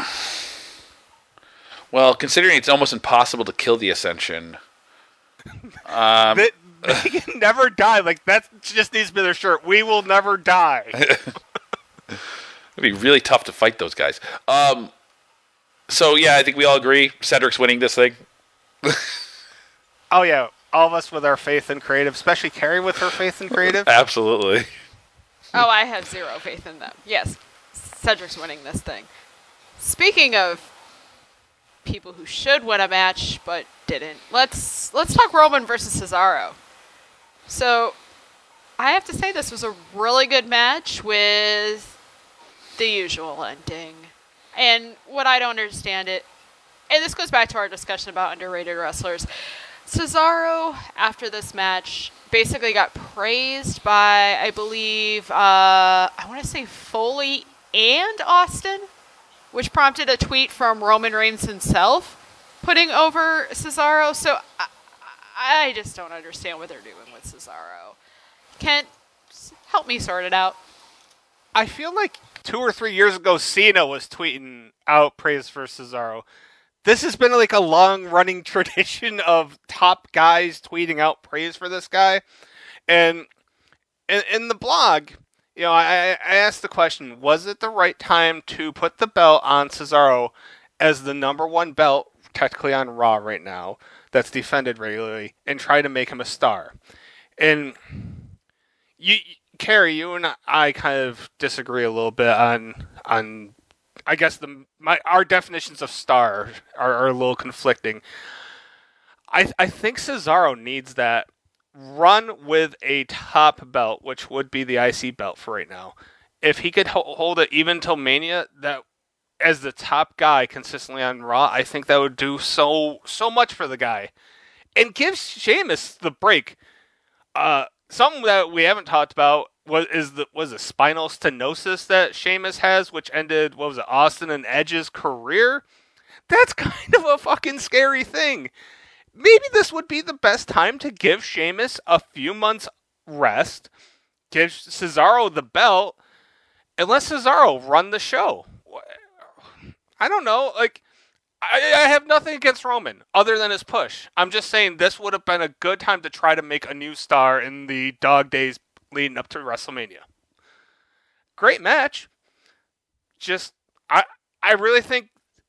Well, considering it's almost impossible to kill the Ascension. Um, they, they can never die. Like, that just needs to be their shirt. We will never die. It'd be really tough to fight those guys. Um, so, yeah, I think we all agree Cedric's winning this thing. Oh, yeah. All of us with our faith in creative, especially Carrie with her faith in creative. Absolutely. Oh, I have zero faith in them. Yes, Cedric's winning this thing. Speaking of people who should win a match but didn't, let's let's talk Roman versus Cesaro. So, I have to say this was a really good match with the usual ending. And what I don't understand it, and this goes back to our discussion about underrated wrestlers. Cesaro, after this match, basically got praised by, I believe, uh, I want to say Foley and Austin, which prompted a tweet from Roman Reigns himself putting over Cesaro. So I, I just don't understand what they're doing with Cesaro. Kent, help me sort it out. I feel like two or three years ago, Cena was tweeting out praise for Cesaro. this has been like a long-running tradition of top guys tweeting out praise for this guy. And in, in the blog, you know, I, I asked the question, was it the right time to put the belt on Cesaro as the number one belt, technically on Raw right now, that's defended regularly, and try to make him a star? And you, Carrie, you and I kind of disagree a little bit on on. I guess the my our definitions of star are, are a little conflicting. I I think Cesaro needs that run with a top belt, which would be the I C belt for right now. If he could ho- hold it even till Mania, that as the top guy consistently on Raw, I think that would do so so much for the guy, and give Sheamus the break. Uh, something that we haven't talked about. What is the was a spinal stenosis that Sheamus has, which ended what was it, Austin and Edge's career? That's kind of a fucking scary thing. Maybe this would be the best time to give Sheamus a few months rest, give Cesaro the belt, and let Cesaro run the show. I don't know, like I, I have nothing against Roman other than his push. I'm just saying this would have been a good time to try to make a new star in the dog days leading up to WrestleMania. Great match. Just, I I really think,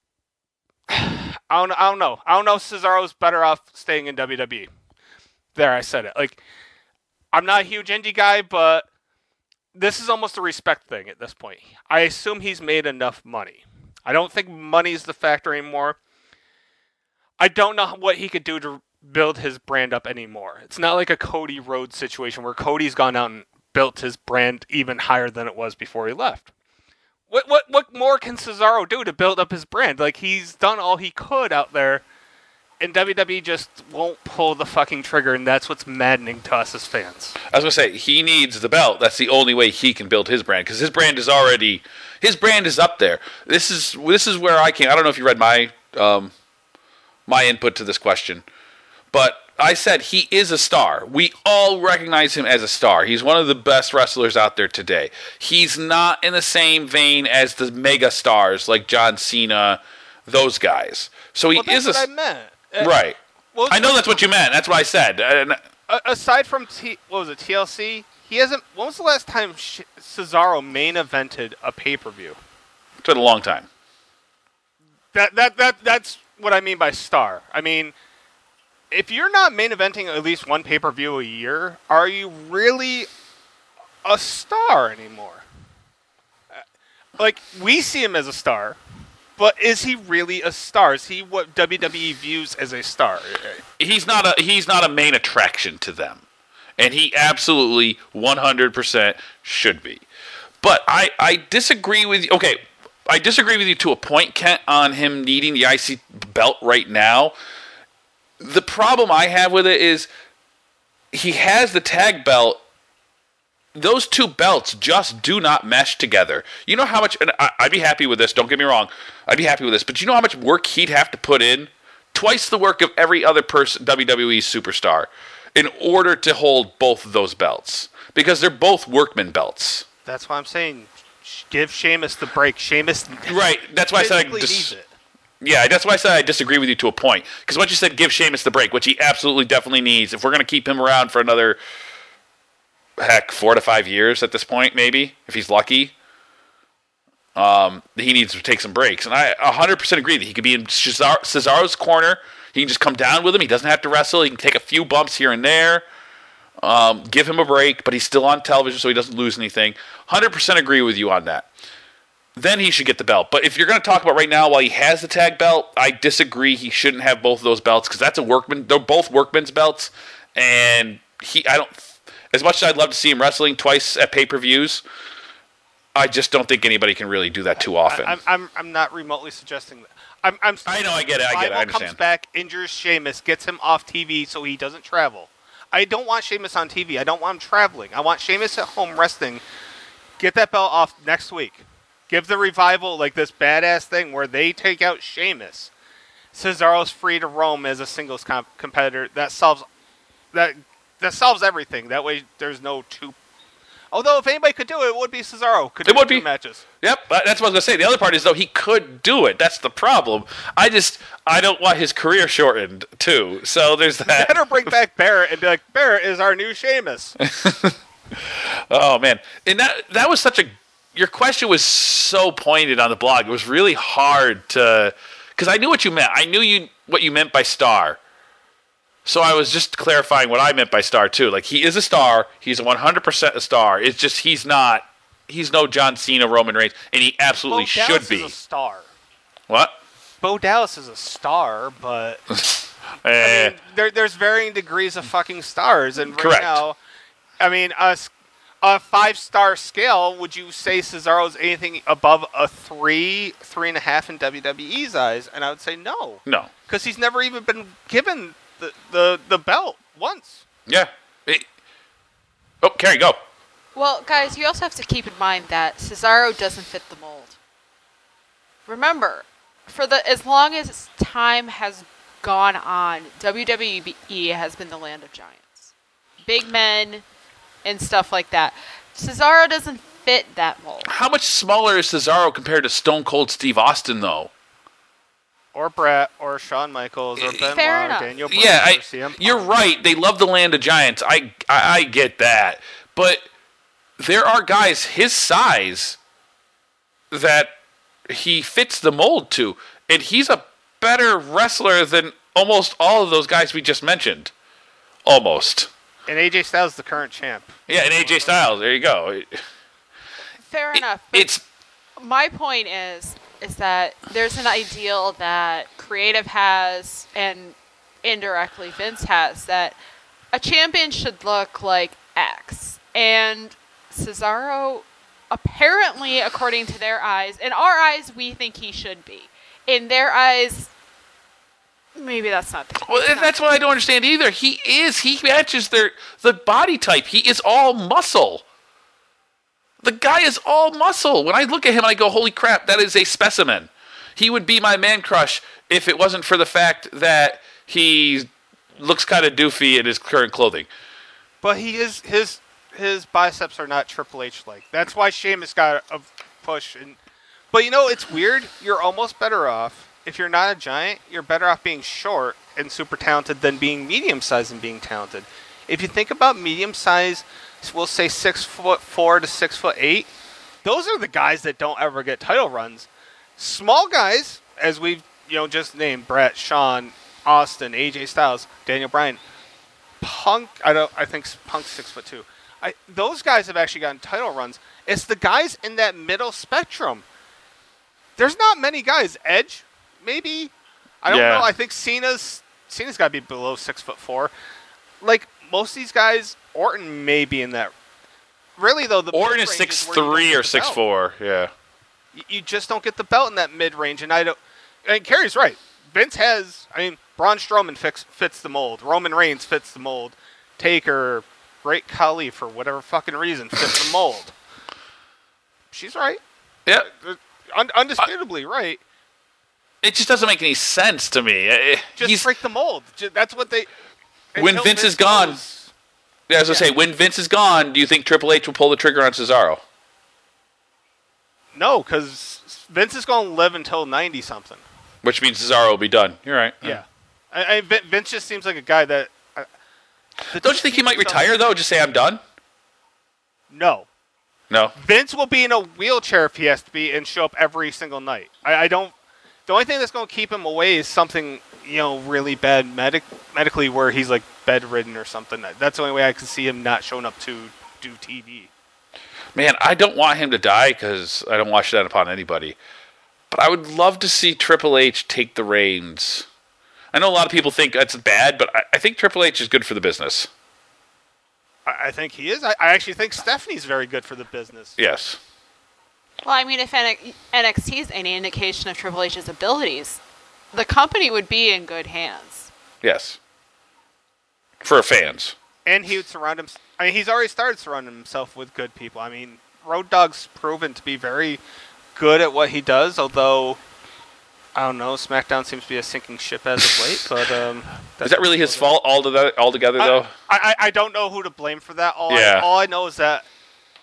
I don't, I don't know. I don't know if Cesaro's better off staying in W W E. There, I said it. Like, I'm not a huge indie guy, but this is almost a respect thing at this point. I assume he's made enough money. I don't think money's the factor anymore. I don't know what he could do to build his brand up anymore. It's not like a Cody Rhodes situation where Cody's gone out and built his brand even higher than it was before he left. What what what more can Cesaro do to build up his brand? Like, he's done all he could out there, and W W E just won't pull the fucking trigger, and that's what's maddening to us as fans. I was going to say, he needs the belt. That's the only way he can build his brand, because his brand is already, his brand is up there. This is this is where I came. I don't know if you read my um, my input to this question, but I said he is a star. We all recognize him as a star. He's one of the best wrestlers out there today. He's not in the same vein as the mega stars like John Cena, those guys. So he well, that's is a what I meant. right. Well, I know that's what you meant. That's what I said. And, aside from T, what was it, T L C? He hasn't. When was the last time Cesaro main evented a pay per view? it's been a long time. That that that that's what I mean by star. I mean, if you're not main eventing at least one pay per view a year, are you really a star anymore? Like, we see him as a star, but is he really a star? Is he what W W E views as a star? He's not a he's not a main attraction to them, and he absolutely one hundred percent should be. But I, I disagree with you. Okay, I disagree with you to a point, Kent, on him needing the I C belt right now. The problem I have with it is he has the tag belt. Those two belts just do not mesh together. You know how much, and I, I'd be happy with this, don't get me wrong, I'd be happy with this, but you know how much work he'd have to put in? Twice the work of every other person, W W E superstar, in order to hold both of those belts. Because they're both workman belts. That's why I'm saying, give Sheamus the break. Sheamus Right, that's why I said I dis- needs it. Yeah, that's why I said I disagree with you to a point. Because once you said give Sheamus the break, which he absolutely definitely needs, if we're going to keep him around for another, heck, four to five years at this point, maybe, if he's lucky, um, he needs to take some breaks. And I one hundred percent agree that he could be in Cesar- Cesaro's corner. He can just come down with him. He doesn't have to wrestle. He can take a few bumps here and there. Um, give him a break, but he's still on television, so he doesn't lose anything. one hundred percent agree with you on that. Then he should get the belt. But if you're going to talk about right now, while he has the tag belt, I disagree. He shouldn't have both of those belts because that's a workman. They're both workman's belts, and he. I don't. As much as I'd love to see him wrestling twice at pay-per-views, I just don't think anybody can really do that too often. I, I'm, I'm I'm not remotely suggesting that. I'm, I'm I know, I get it, I get it, I understand. comes back, injures Sheamus, gets him off T V so he doesn't travel. I don't want Sheamus on T V. I don't want him traveling. I want Sheamus at home resting. Get that belt off next week. Give the Revival like this badass thing where they take out Sheamus. Cesaro's free to roam as a singles comp- competitor. That solves that that solves everything. That way there's no two. Although if anybody could do it, it would be Cesaro. Could It do would two be. matches. Yep, but that's what I was going to say. The other part is, though, he could do it. That's the problem. I just, I don't want his career shortened, too. So there's that. Better bring back Barrett and be like, Barrett is our new Sheamus. Oh, man. And that that was such a, your question was so pointed on the blog. It was really hard to, because I knew what you meant. I knew you what you meant by star. So I was just clarifying what I meant by star, too. Like, he is a star. He's one hundred percent a star. It's just he's not, he's no John Cena, Roman Reigns, and he absolutely Bo should Dallas be. is a star. What? Bo Dallas is a star, but Eh, I mean, there, there's varying degrees of fucking stars. And right Correct. now, I mean, a, s- a five-star scale, would you say Cesaro's anything above a three, three and a half in W W E's eyes? And I would say no. no. Because he's never even been given the, the, the belt once. Yeah. It- oh, Carrie, go. Well, guys, you also have to keep in mind that Cesaro doesn't fit the mold. Remember, for the as long as time has gone on, W W E has been the land of giants. Big men and stuff like that. Cesaro doesn't fit that mold. How much smaller is Cesaro compared to Stone Cold Steve Austin, though? Or Brett, or Shawn Michaels, or Benoit, Fair or enough. Daniel Bryan, Yeah, or I, C M Punk. you're right. They love the land of giants. I, I, I get that. But there are guys his size that he fits the mold to. And he's a better wrestler than almost all of those guys we just mentioned. Almost. And A J Styles is the current champ. Yeah, and A J Styles. There you go. Fair It- enough. But it's my point is is that there's an ideal that creative has and indirectly Vince has that a champion should look like X. And Cesaro, apparently, according to their eyes, in our eyes, we think he should be. In their eyes, maybe that's not the case. well, and that's what I don't understand either. He is. He matches their the body type. He is all muscle. The guy is all muscle. When I look at him, I go, holy crap, that is a specimen. He would be my man crush if it wasn't for the fact that he looks kind of doofy in his current clothing. But he is his his biceps are not Triple H like. That's why Sheamus got a push. And but you know it's weird. You're almost better off if you're not a giant. You're better off being short and super talented than being medium sized and being talented. If you think about medium size, we'll say six foot four to six foot eight. Those are the guys that don't ever get title runs. Small guys, as we've you know just named, Brett, Shawn, Austin, A J Styles, Daniel Bryan, Punk. I don't. I think Punk's six foot two. I, those guys have actually gotten title runs. It's the guys in that middle spectrum. There's not many guys. Edge, maybe. I don't Yeah. know. I think Cena's Cena's got to be below six foot four. Like most of these guys, Orton may be in that. Really though, the Orton is mid-range six where you don't three get or the six belt. four. Yeah. You- You just don't get the belt in that mid range, and I don't. And Kerry's right. Vince has. I mean, Braun Strowman fix, fits the mold. Roman Reigns fits the mold. Taker, Great Khali, for whatever fucking reason, fits the mold. She's right. Yeah. Un- undisputably right. It just doesn't make any sense to me. Eh, Just He's, break the mold. Ju- That's what they. When until Vince is gone- goes- yeah, as I Yeah. say, when Vince is gone, do you think Triple H will pull the trigger on Cesaro? No, because Vince is going to live until ninety something. Which means Cesaro will be done. You're right. Yeah. I, I, Vin- Vince just seems like a guy that. I, that Don't you think he might retire, though? Just say, I'm done? No. No. Vince will be in a wheelchair if he has to be and show up every single night. I, I don't. The only thing that's going to keep him away is something you know really bad medic medically where he's like bedridden or something. That's the only way I can see him not showing up to do T V. Man, I don't want him to die because I don't wish that upon anybody. But I would love to see Triple H take the reins. I know a lot of people think that's bad, but I, I think Triple H is good for the business. I, I think he is. I, I actually think Stephanie's very good for the business. Yes. Well, I mean, if N X T is any indication of Triple H's abilities, the company would be in good hands. Yes. For fans. And he would surround him. I mean, he's already started surrounding himself with good people. I mean, Road Dogg's proven to be very good at what he does, although, I don't know, SmackDown seems to be a sinking ship as of late. But um, Is that really his fault altogether, altogether though? I, I, I don't know who to blame for that. All, Yeah. I, all I know is that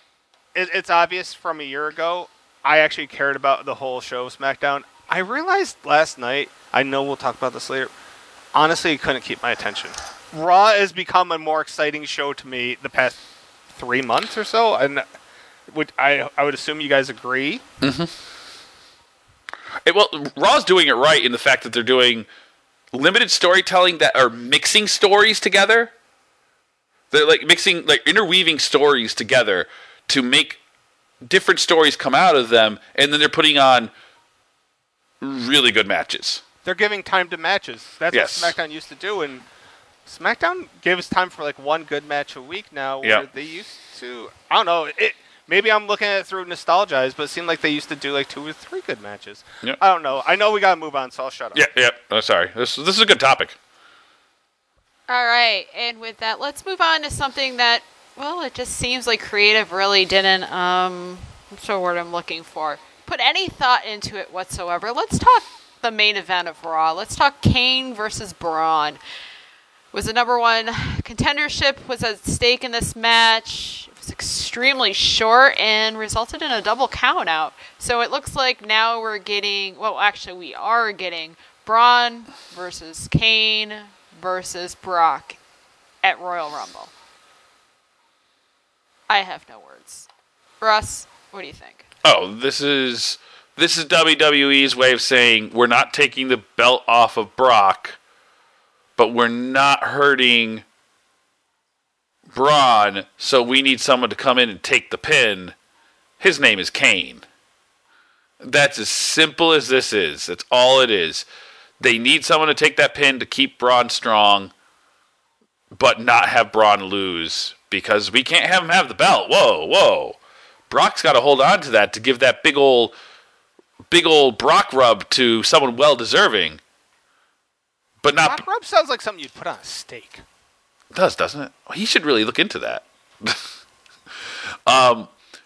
it, it's obvious from a year ago. I actually cared about the whole show of SmackDown. I realized last night, I know we'll talk about this later, honestly, it couldn't keep my attention. Raw has become a more exciting show to me the past three months or so, and would I I would assume you guys agree. Mm-hmm. It, well, Raw's doing it right in the fact that they're doing limited storytelling that are mixing stories together. They're like mixing, like interweaving stories together to make different stories come out of them, and then they're putting on really good matches. They're giving time to matches. That's yes. what SmackDown used to do, and SmackDown gives time for like one good match a week now, where yep. they used to, I don't know, it, maybe I'm looking at it through nostalgia, but it seemed like they used to do like two or three good matches. Yep. I don't know. I know we got to move on, so I'll shut up. Yeah, yeah. Oh, sorry. This, this is a good topic. All right, and with that, let's move on to something that, well, it just seems like creative really didn't, um, what's the word I'm looking for, put any thought into it whatsoever. Let's talk the main event of Raw. Let's talk Kane versus Braun. Was the number one contendership was at stake in this match. It was extremely short and resulted in a double count out. So it looks like now we're getting, well, actually we are getting Braun versus Kane versus Brock at Royal Rumble. I have no words. Russ, what do you think? Oh, this is this is W W E's way of saying we're not taking the belt off of Brock, but we're not hurting Braun, so we need someone to come in and take the pin. His name is Kane. That's as simple as this is. That's all it is. They need someone to take that pin to keep Braun strong, but not have Braun lose, because we can't have him have the belt. Whoa, whoa. Brock's got to hold on to that to give that big old, big old Brock rub to someone well-deserving. But not Brock rub sounds like something you'd put on a steak. It does, doesn't it? He should really look into that. um,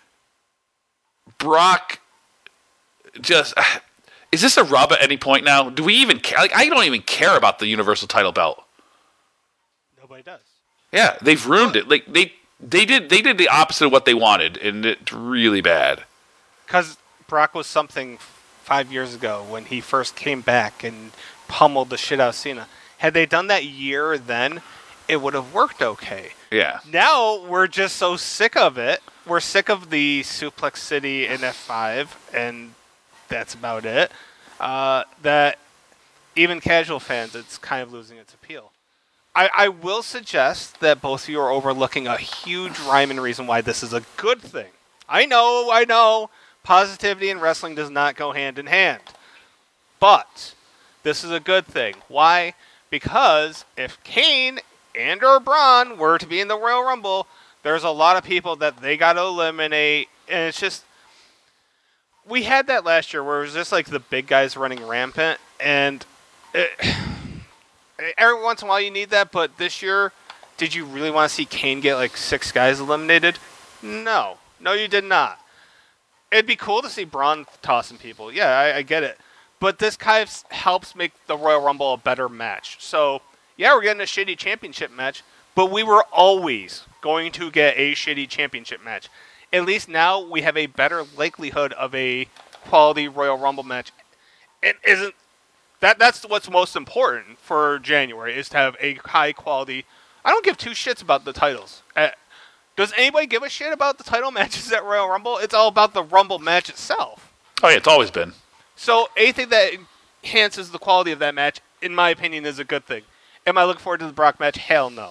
Brock just... Is this a rub at any point now? Do we even care? Like, I don't even care about the Universal title belt. Nobody does. Yeah, they've ruined it. Like they they did they did the opposite of what they wanted, and it's really bad. Because Brock was something five years ago when he first came back and pummeled the shit out of Cena. Had they done that year then, it would have worked okay. Yeah. Now we're just so sick of it. We're sick of the Suplex City in F five, and that's about it. Uh, that even casual fans, it's kind of losing its appeal. I, I will suggest that both of you are overlooking a huge rhyme and reason why this is a good thing. I know, I know, positivity in wrestling does not go hand in hand. But this is a good thing. Why? Because if Kane and or Braun were to be in the Royal Rumble, there's a lot of people that they got to eliminate, and it's just... We had that last year where it was just like the big guys running rampant, and it, every once in a while you need that, but this year, did you really want to see Kane get like six guys eliminated? No. No, you did not. It'd be cool to see Braun tossing people. Yeah, I, I get it. But this kind of helps make the Royal Rumble a better match. So, yeah, we're getting a shitty championship match, but we were always going to get a shitty championship match. At least now we have a better likelihood of a quality Royal Rumble match. It isn't that that's what's most important for January, is to have a high quality. I don't give two shits about the titles. Uh, does anybody give a shit about the title matches at Royal Rumble? It's all about the Rumble match itself. Oh yeah, it's always been. So anything that enhances the quality of that match, in my opinion, is a good thing. Am I looking forward to the Brock match? Hell no.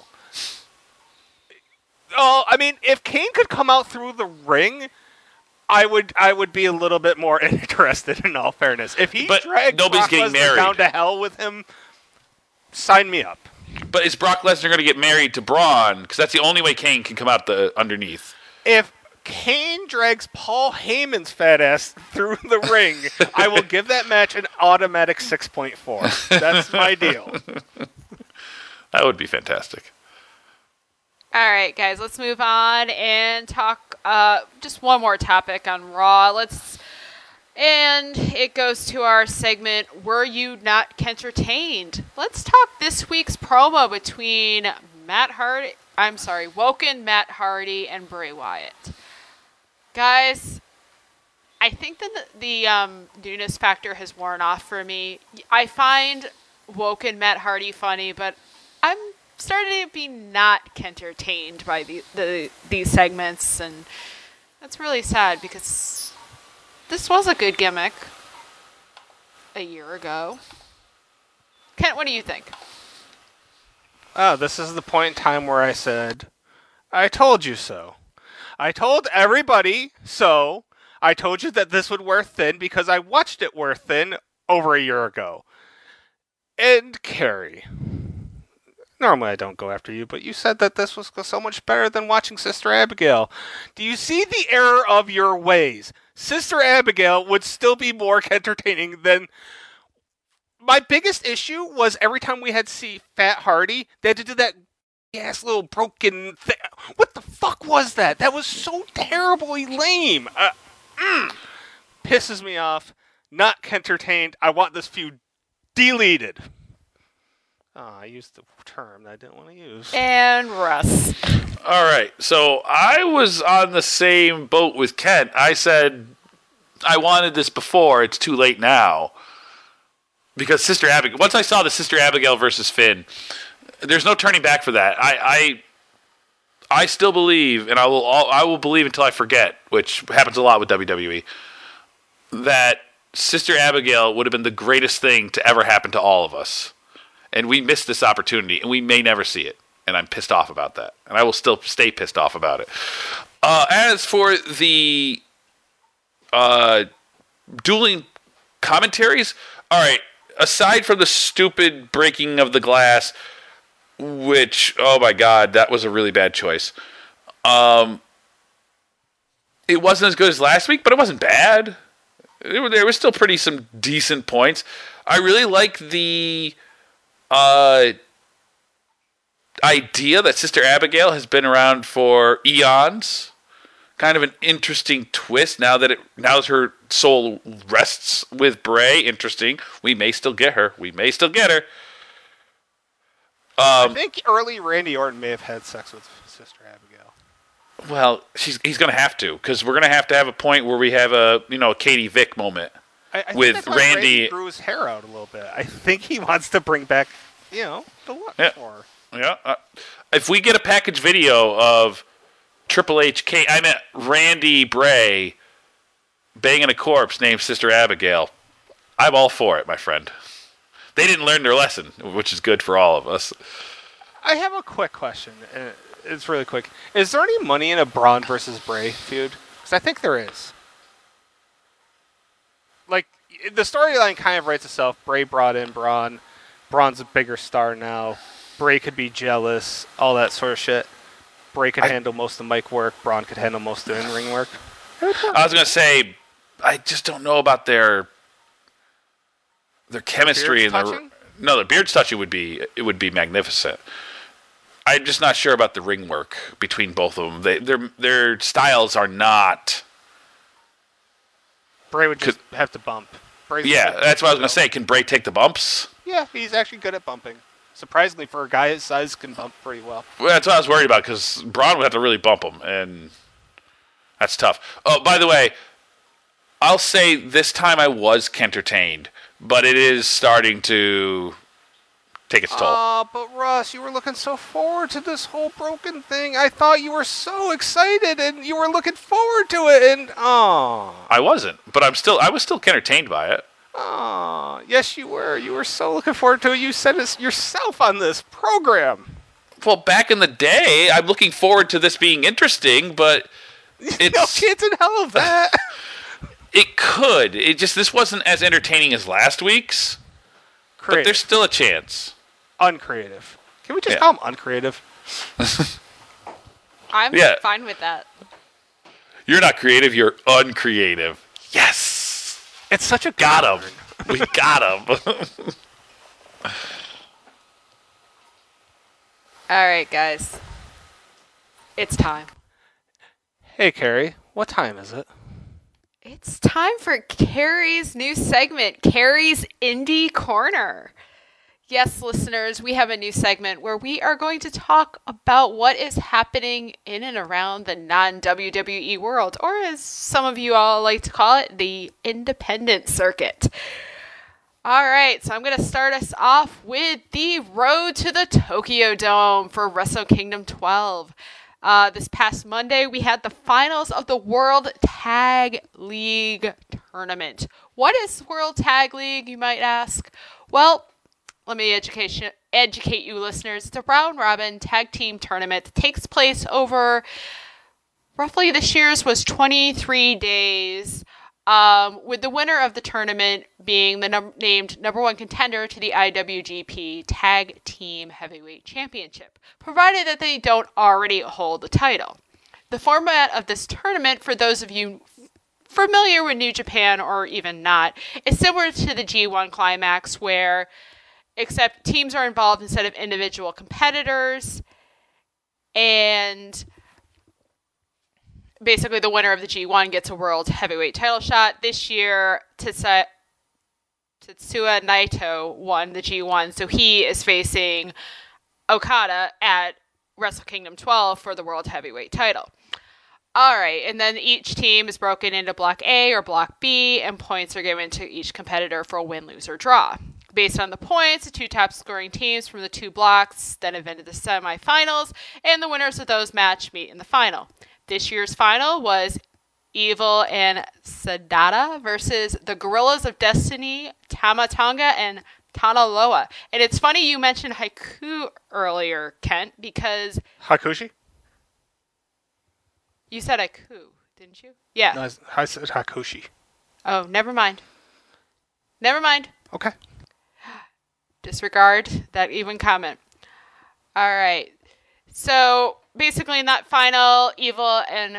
Oh, I mean, if Kane could come out through the ring, I would I would be a little bit more interested, in all fairness. If he but dragged nobody's Brock getting Lesnar married. down to hell with him, sign me up. But is Brock Lesnar going to get married to Braun? Because that's the only way Kane can come out the underneath. If Kane drags Paul Heyman's fat ass through the ring, I will give that match an automatic six point four. That's my deal. That would be fantastic. All right, guys, let's move on and talk uh, just one more topic on Raw. Let's, and it goes to our segment, Were You Not Entertained? Let's talk this week's promo between Matt Hardy, I'm sorry, Woken, Matt Hardy, and Bray Wyatt. Guys, I think that the, the um, newness factor has worn off for me. I find Woken Matt Hardy funny, but I'm starting to be not entertained by the, the these segments, and that's really sad because this was a good gimmick a year ago. Kent, what do you think? Oh, this is the point in time where I said, I told you so. I told everybody so. I told you that this would wear thin because I watched it wear thin over a year ago. And Carrie, normally I don't go after you, but you said that this was so much better than watching Sister Abigail. Do you see the error of your ways? Sister Abigail would still be more entertaining than... My biggest issue was every time we had to see Fat Hardy, they had to do that ass little broken thing. What the fuck was that? That was so terribly lame. Uh, mm, pisses me off. Not entertained. I want this feud deleted. Oh, I used the term that I didn't want to use. And Russ. All right. So I was on the same boat with Kent. I said, I wanted this before. It's too late now. Because Sister Abigail, once I saw the Sister Abigail versus Finn, there's no turning back for that. I, I, I still believe, and I will, I will believe until I forget, which happens a lot with W W E, that Sister Abigail would have been the greatest thing to ever happen to all of us, and we missed this opportunity, and we may never see it, and I'm pissed off about that, and I will still stay pissed off about it. Uh, as for the uh, dueling commentaries, all right. Aside from the stupid breaking of the glass, which, oh my god, that was a really bad choice. Um, it wasn't as good as last week, but it wasn't bad. It, there was still pretty some decent points. I really like the uh, idea that Sister Abigail has been around for eons. Kind of an interesting twist now that it now that her soul rests with Bray. Interesting. We may still get her. We may still get her. Um, I think early Randy Orton may have had sex with Sister Abigail. Well, she's he's going to have to because we're going to have to have a point where we have a you know a Katie Vick moment I, I with think that's why Randy. Randy grew his hair out a little bit. I think he wants to bring back you know the look Yeah. for her. Yeah. Uh, if we get a package video of Triple H, K, I meant Randy Bray banging a corpse named Sister Abigail, I'm all for it, my friend. They didn't learn their lesson, which is good for all of us. I have a quick question. and It's really quick. Is there any money in a Braun versus Bray feud? Because I think there is. Like, the storyline kind of writes itself. Bray brought in Braun. Braun's a bigger star now. Bray could be jealous. All that sort of shit. Bray could I, handle most of the mic work. Braun could handle most of the in-ring work. I was going to say, I just don't know about their their chemistry. Beards and their, touching? No, the beards touching would be it would be magnificent. I'm just not sure about the ring work between both of them. They, their their styles are not. Bray would just have to bump. Bray's Yeah, good. that's what I was going to say. Can Bray take the bumps? Yeah, he's actually good at bumping. Surprisingly, for a guy his size, can bump pretty well. Well, that's what I was worried about because Braun would have to really bump him, and that's tough. Oh, by the way, I'll say this time I was entertained, but it is starting to take its toll. Oh, but Russ, you were looking so forward to this whole broken thing. I thought you were so excited, and you were looking forward to it, and oh, I wasn't, but I'm still. I was still entertained by it. oh, yes, you were. You were so looking forward to it. You said it yourself on this program. Well, back in the day, I'm looking forward to this being interesting, but it's No chance in hell of that. it could. It just this wasn't as entertaining as last week's, but Creative. there's still a chance. Uncreative. Can we just Yeah. call him uncreative? I'm Yeah. fine with that. You're not creative. You're uncreative. Yes. It's such a good Got him. word. We got him. All right, guys. It's time. Hey, Carrie, what time is it? It's time for Carrie's new segment, Carrie's Indie Corner. Yes, listeners, we have a new segment where we are going to talk about what is happening in and around the non-W W E world, or as some of you all like to call it, the independent circuit. All right, so I'm going to start us off with the road to the Tokyo Dome for Wrestle Kingdom twelve. Uh, this past Monday, we had the finals of the World Tag League Tournament. What is World Tag League, you might ask? Well, let me education, educate you listeners. It's a round-robin tag team tournament that takes place over, roughly this year's was twenty-three days, um, with the winner of the tournament being the num- named number one contender to the I W G P Tag Team Heavyweight Championship, provided that they don't already hold the title. The format of this tournament, for those of you familiar with New Japan or even not, is similar to the G one Climax, where except teams are involved instead of individual competitors, and basically the winner of the G one gets a world heavyweight title shot. This year, Tetsuya Naito won the G one, so he is facing Okada at Wrestle Kingdom twelve for the world heavyweight title. All right, and then each team is broken into Block A or Block B, and points are given to each competitor for a win, lose, or draw. Based on the points, the two top scoring teams from the two blocks then event to the semifinals, and the winners of those match meet in the final. This year's final was Evil and Sadada versus the Gorillas of Destiny, Tama Tonga, and Tanaloa. And it's funny you mentioned Haiku earlier, Kent, because... Hakushi? You said Haiku, didn't you? Yeah. No, I said Hakushi. Oh, never mind. Never mind. Okay. Disregard that even comment. All right. So basically in that final, Evil and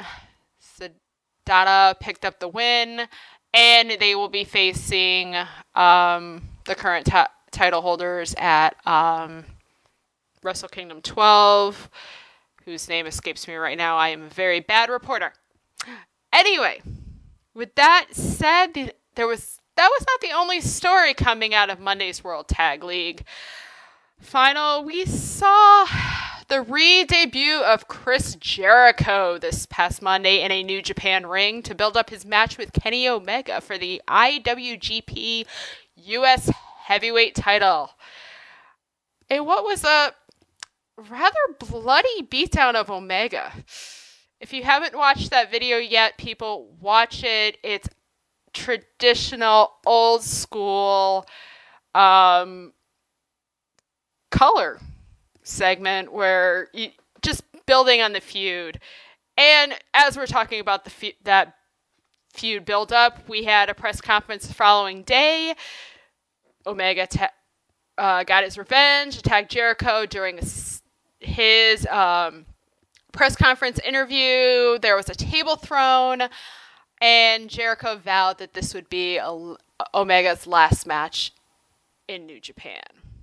Sadada picked up the win, and they will be facing um, the current t- title holders at um, Wrestle Kingdom twelve, whose name escapes me right now. I am a very bad reporter. Anyway, with that said, there was that was not the only story coming out of Monday's World Tag League final. We saw the re-debut of Chris Jericho this past Monday in a New Japan ring to build up his match with Kenny Omega for the I W G P U S Heavyweight title. And what was a rather bloody beatdown of Omega. If you haven't watched that video yet, people, watch it. It's traditional, old school um, color segment where you just building on the feud. And as we're talking about the fe- that feud build up, we had a press conference the following day. Omega ta- uh, got his revenge, attacked Jericho during his, his um, press conference interview. There was a table thrown, and Jericho vowed that this would be a, Omega's last match in New Japan.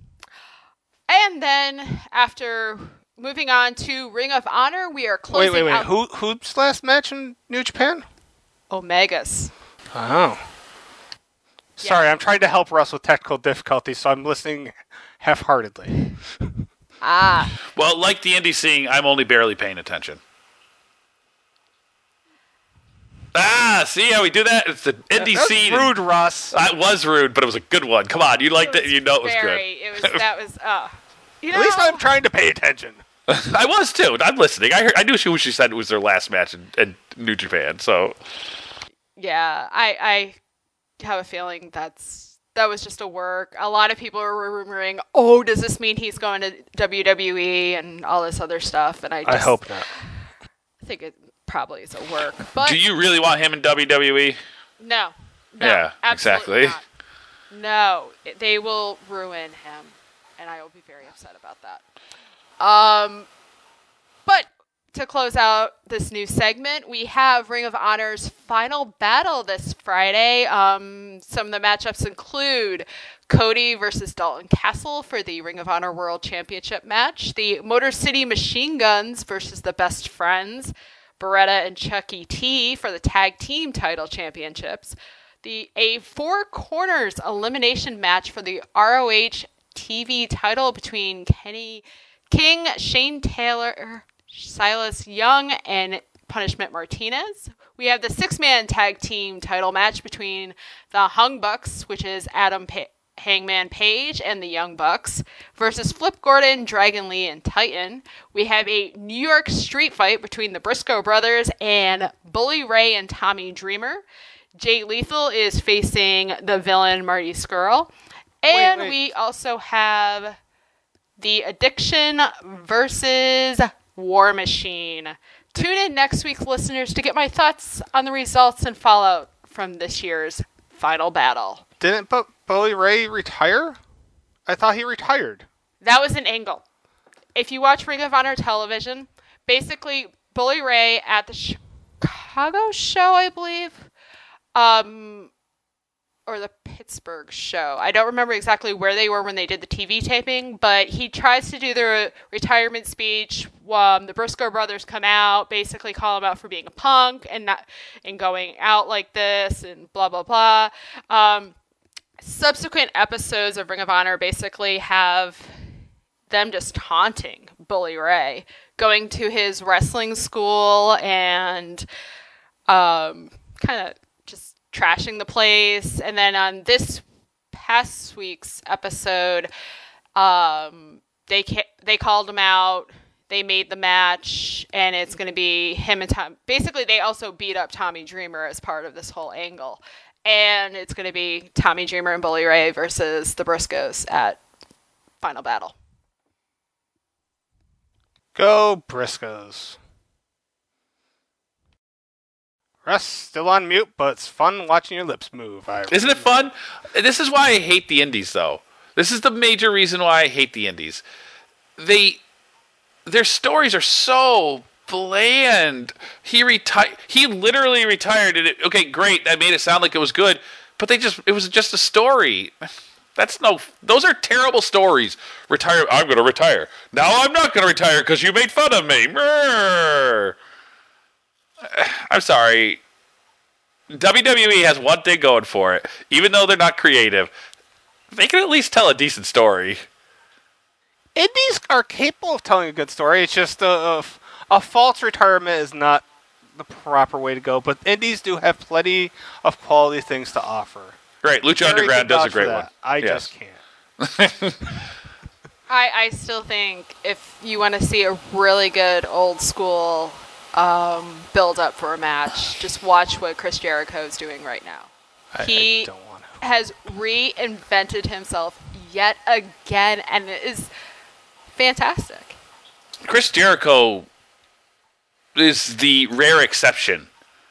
And then, after moving on to Ring of Honor, we are closing Wait, wait, wait. out... Who, who's last match in New Japan? Omega's. Oh. Sorry, I'm trying to help Russ with technical difficulties, so I'm listening half-heartedly. Ah. Well, like the indie scene, I'm only barely paying attention. Ah, see how we do that? It's the indie That's scene. rude, Russ. It was rude, but it was a good one. Come on, you liked it. it you know it was very, good. It was that was. Uh, you know, At least I'm trying to pay attention. I was too. I'm listening. I heard. I knew who she said it was their last match in, in New Japan. So. Yeah, I I have a feeling that's that was just a work. A lot of people are rumoring, oh, does this mean he's going to W W E and all this other stuff? And I just, I hope not. I think it probably is a work. But do you really want him in W W E? No. no Yeah, absolutely exactly. Not. No, it, they will ruin him, and I will be very upset about that. Um, but to close out this new segment, we have Ring of Honor's final battle this Friday. Um, some of the matchups include Cody versus Dalton Castle for the Ring of Honor World Championship match, the Motor City Machine Guns versus the Best Friends, Beretta and Chucky T for the Tag Team Title Championships, the a Four Corners elimination match for the R O H T V title between Kenny King, Shane Taylor, Silas Young, and Punishment Martinez. We have the six-man tag team title match between the Hung Bucks, which is Adam pa- Hangman Page and the Young Bucks, versus Flip Gordon, Dragon Lee, and Titan. We have a New York street fight between the Briscoe brothers and Bully Ray and Tommy Dreamer. Jay Lethal is facing the villain Marty Scurll. And wait, wait. we also have The Addiction versus War Machine. Tune in next week, listeners, to get my thoughts on the results and fallout from this year's final battle. Didn't Bu- Bully Ray retire? I thought he retired. That was an angle. If you watch Ring of Honor television, basically Bully Ray at the Chicago show, I believe, um, or the Pittsburgh show. I don't remember exactly where they were when they did the T V taping, but he tries to do the retirement speech. Um, the Briscoe brothers come out, basically call him out for being a punk and not and going out like this and blah, blah, blah. Um, subsequent episodes of Ring of Honor basically have them just taunting Bully Ray, going to his wrestling school and um, kind of just trashing the place. And then on this past week's episode, um, they ca- they called him out. They made the match, and it's going to be him and Tom. Basically, they also beat up Tommy Dreamer as part of this whole angle. And it's going to be Tommy Dreamer and Bully Ray versus the Briscoes at Final Battle. Go Briscoes. Russ, still on mute, but it's fun watching your lips move. I Isn't it fun? This is why I hate the indies, though. This is the major reason why I hate the indies. They, their stories are so bland. He retired. He literally retired. And it, okay, great. That made it sound like it was good, but they just—it was just a story. That's no. Those are terrible stories. Retire. I'm going to retire. Now I'm not going to retire because you made fun of me. Brrr. I'm sorry. W W E has one thing going for it. Even though they're not creative, they can at least tell a decent story. Indies are capable of telling a good story. It's just a, a, a false retirement is not the proper way to go. But indies do have plenty of quality things to offer. Right, Lucha Underground does a great one. I yes. just can't. I, I still think if you want to see a really good old school um, build up for a match, just watch what Chris Jericho is doing right now. I, he I don't want to. has reinvented himself yet again, and it is fantastic. Chris Jericho is the rare exception.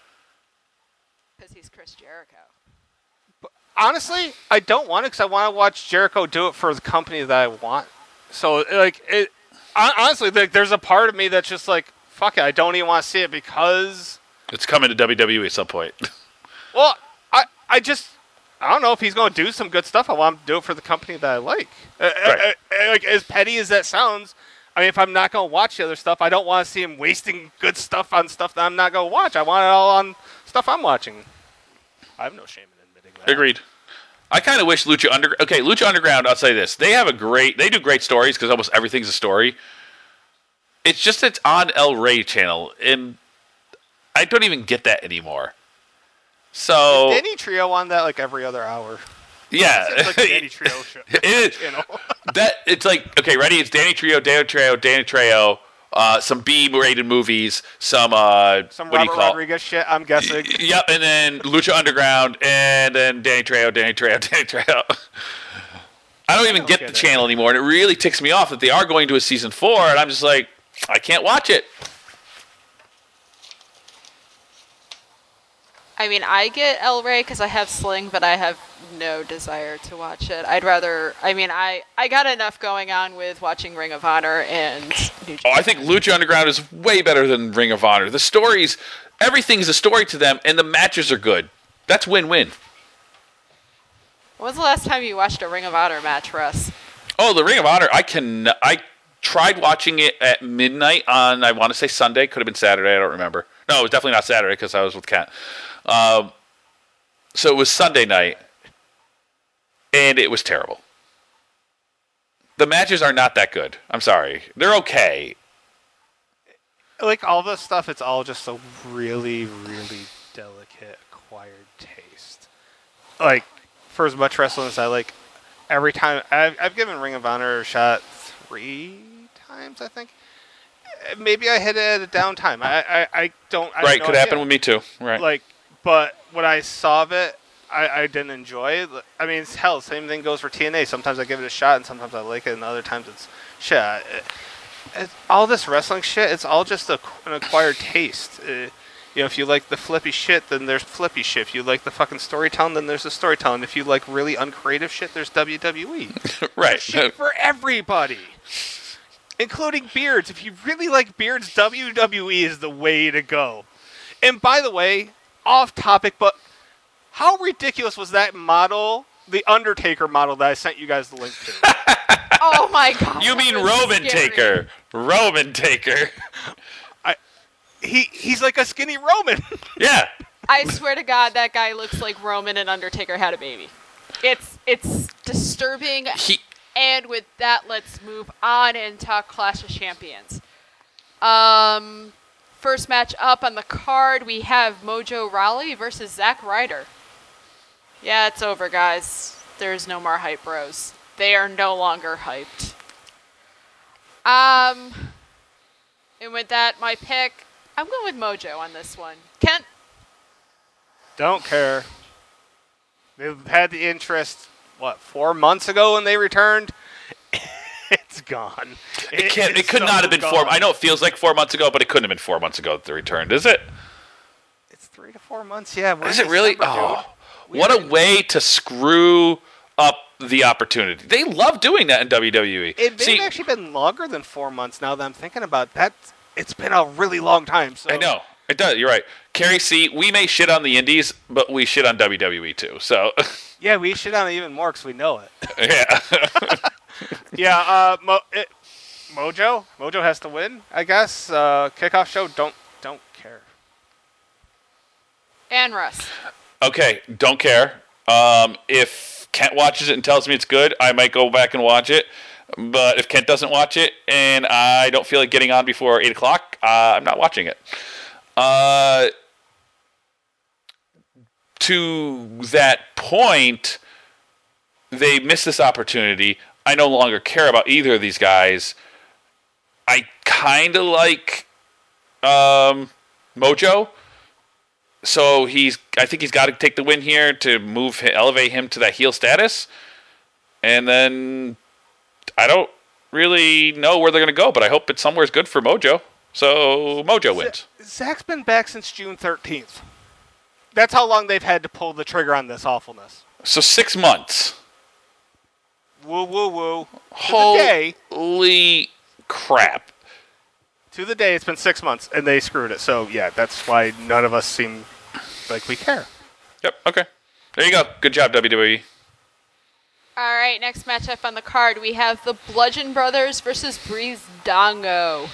Because he's Chris Jericho. But honestly, I don't want it because I want to watch Jericho do it for the company that I want. So, like, it. Honestly, like, there's a part of me that's just like, fuck it, I don't even want to see it because it's coming to W W E at some point. Well, I, I just, I don't know if he's going to do some good stuff. I want him to do it for the company that I like. Right. I, I, like as petty as that sounds, I mean, if I'm not going to watch the other stuff, I don't want to see him wasting good stuff on stuff that I'm not going to watch. I want it all on stuff I'm watching. I have no shame in admitting that. Agreed. I kind of wish Lucha Underground. Okay, Lucha Underground. I'll say this: they have a great. They do great stories because almost everything's a story. It's just it's on El Rey channel, and I don't even get that anymore. So is Danny Trio on that like every other hour? Yeah, it's like Danny Trio show. It is. that it's like okay, ready? It's Danny Trio, Danny Trio, Danny Trio. Uh, some B-rated movies, some uh, some what Robert do you call Rodriguez shit. I'm guessing. Yep, and then Lucha Underground, and then Danny Trejo, Danny Trejo, Danny Trejo. I don't even I don't get, get the it. channel anymore, and it really ticks me off that they are going to a season four, and I'm just like, I can't watch it. I mean, I get El Rey because I have Sling, but I have no desire to watch it. I'd rather, I mean, I, I got enough going on with watching Ring of Honor and New Japan. Oh, I think Lucha Underground is way better than Ring of Honor. The stories, everything's a story to them, and the matches are good. That's win-win. When was the last time you watched a Ring of Honor match, Russ? Oh, the Ring of Honor, I can, I tried watching it at midnight on, I want to say Sunday, could have been Saturday, I don't remember. No, it was definitely not Saturday because I was with Kat. Um, so it was Sunday night, and it was terrible. the matches are not that good. I'm sorry. They're okay. Like all this stuff, it's all just a really, really delicate acquired taste. Like, for as much wrestling as I like, every time I've, I've given Ring of Honor a shot three times, I think. Maybe I hit it at a downtime. I, I, I don't. I Right, no could idea. happen with me too. Right. Like, but when I saw it, I, I didn't enjoy it. I mean, it's hell. Same thing goes for T N A. Sometimes I give it a shot, and sometimes I like it, and other times it's shit. It, it, all this wrestling shit, it's all just a, an acquired taste. Uh, you know, if you like the flippy shit, then there's flippy shit. If you like the fucking storytelling, then there's the storytelling. If you like really uncreative shit, there's W W E. Right. Shit for everybody, including beards. If you really like beards, W W E is the way to go. And by the way, off topic, but how ridiculous was that model, the Undertaker model that I sent you guys the link to? Oh my god. You mean that was Roman scary. Taker. Roman Taker. I, he he's like a skinny Roman. Yeah. I swear to God, that guy looks like Roman and Undertaker had a baby. It's it's disturbing. He And with that, let's move on and talk Clash of Champions. Um, first match up on the card, we have Mojo Rawley versus Zack Ryder. Yeah, it's over, guys. There's no more hype bros. They are no longer hyped. Um, and with that, my pick, I'm going with Mojo on this one. Kent? Don't care. They've had the interest, what, four months ago when they returned? It's gone. it can't it it's could so not have been four gone. I know it feels like four months ago, but it couldn't have been four months ago that they returned, is it? It's three to four months, yeah. we're Is in it really? December, Oh, dude. We what are a in- way to screw up the opportunity. They love doing that in W W E. It may See, have actually been longer than four months now that I'm thinking about that. It's been a really long time. So I know. It does. You're right. Carrie C, we may shit on the indies, but we shit on W W E too. So, Yeah, we shit on it even more because we know it. yeah. yeah, uh, Mo- it, Mojo, Mojo has to win, I guess. Uh, kickoff show, don't don't care. And Russ. Okay, don't care. Um, if Kent watches it and tells me it's good, I might go back and watch it. But if Kent doesn't watch it and I don't feel like getting on before eight o'clock, uh, I'm not watching it. Uh, to that point, they missed this opportunity. I no longer care about either of these guys. I kind of like um, Mojo. So he's, I think he's got to take the win here to move, elevate him to that heel status. And then I don't really know where they're going to go, but I hope it's somewhere good for Mojo. So Mojo wins. Zach's been back since June thirteenth. That's how long they've had to pull the trigger on this awfulness. So six months. Woo, woo, woo. To the day, Holy crap. to the day, it's been six months, and they screwed it. So, yeah, that's why none of us seem like we care. Yep, okay. There you go. Good job, W W E. All right, next matchup on the card, we have the Bludgeon Brothers versus Breeze Dongo.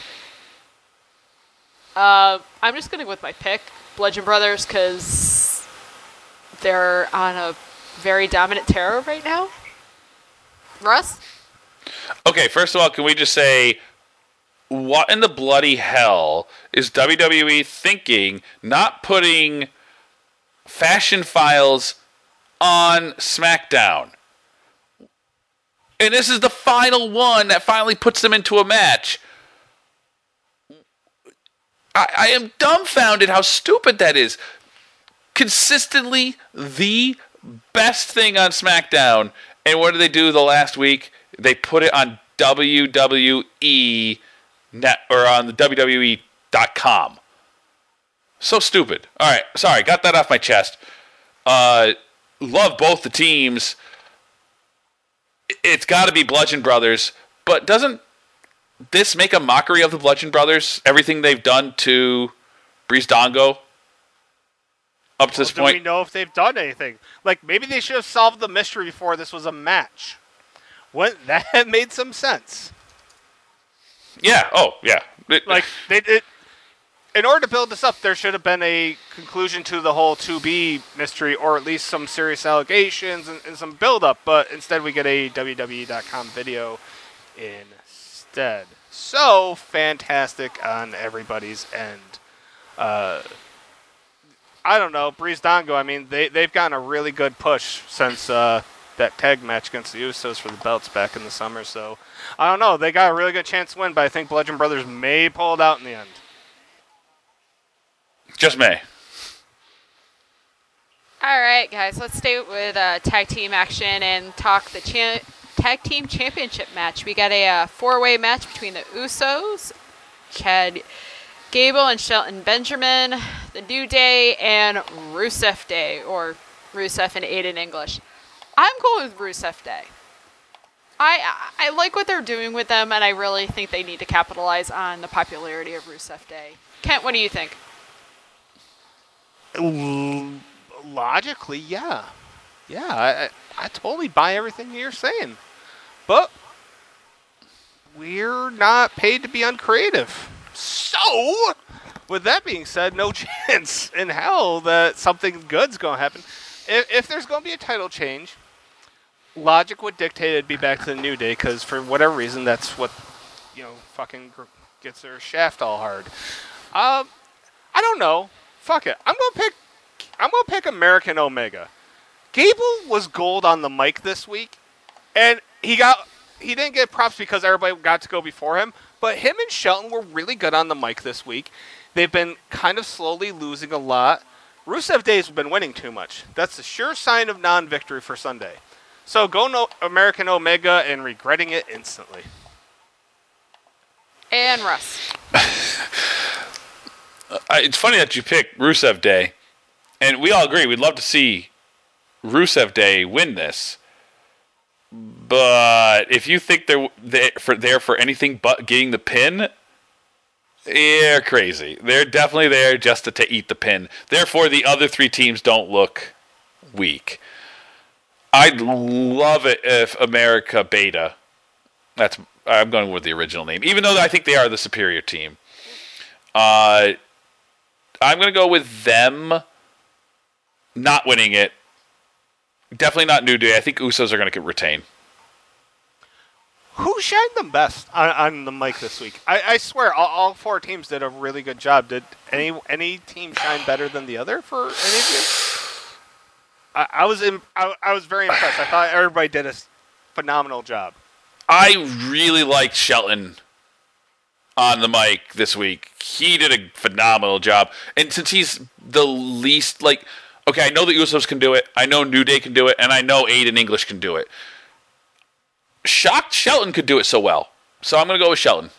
Uh, I'm just going to go with my pick, Bludgeon Brothers, because they're on a very dominant tear right now. Russ? Okay, first of all, can we just say, what in the bloody hell is W W E thinking not putting Fashion Files on SmackDown? And this is the final one that finally puts them into a match. I, I am dumbfounded how stupid that is. Consistently the best thing on SmackDown. And what did they do the last week? They put it on W W E net or on the W W E dot com. So stupid. All right, sorry, got that off my chest. Uh, love both the teams. It's got to be Bludgeon Brothers, but doesn't this make a mockery of the Bludgeon Brothers? Everything they've done to Breeze Dongo up to this Well, do point. we know if they've done anything? Like, maybe they should have solved the mystery before this was a match. Wouldn't that have made some sense? Yeah. Oh, yeah. It- Like, they it, in order to build this up, there should have been a conclusion to the whole two B mystery, or at least some serious allegations and, and some build-up. But instead, we get a W W E dot com video instead. So fantastic on everybody's end. Uh, I don't know, Breeze Dongo, I mean, they, they've gotten a really good push since uh, that tag match against the Usos for the belts back in the summer. So, I don't know, they got a really good chance to win, but I think Bludgeon Brothers may pull it out in the end. Just may. All right, guys, let's stay with uh, tag team action and talk the cha- tag team championship match. We got a uh, four-way match between the Usos, Chad Gable and Shelton Benjamin, the New Day, and Rusev Day, or Rusev and Aiden English. I'm going with Rusev Day. I, I I like what they're doing with them, and I really think they need to capitalize on the popularity of Rusev Day. Kent, what do you think? Logically, yeah. Yeah, I, I, I totally buy everything you're saying. But we're not paid to be uncreative. So, with that being said, no chance in hell that something good's going to happen. If, if there's going to be a title change, logic would dictate it'd be back to the New Day, because for whatever reason, that's what, you know, fucking gets their shaft all hard. Um, I don't know. Fuck it. I'm going to pick I'm going to pick American Omega. Gable was gold on the mic this week, and he got he didn't get props because everybody got to go before him, but him and Shelton were really good on the mic this week. They've been kind of slowly losing a lot. Rusev Day's been winning too much. That's a sure sign of non-victory for Sunday. So go no American Omega and regretting it instantly. And Russ. uh, it's funny that you picked Rusev Day, and we all agree we'd love to see Rusev Day win this. But if you think they're there for, there for anything but getting the pin, you're crazy. They're definitely there just to, to eat the pin. Therefore, the other three teams don't look weak. I'd love it if America Beta, that's I'm going with the original name, even though I think they are the superior team. Uh, I'm going to go with them not winning it. Definitely not New Day. I think Usos are going to retain. Who shined the best on, on the mic this week? I, I swear, all, all four teams did a really good job. Did any any team shine better than the other for any of you? I, I was in, I, I was very impressed. I thought everybody did a phenomenal job. I really liked Shelton on the mic this week. He did a phenomenal job. And since he's the least, like, okay, I know the Usos can do it. I know New Day can do it. And I know Aiden English can do it. Shocked Shelton could do it so well. So I'm going to go with Shelton.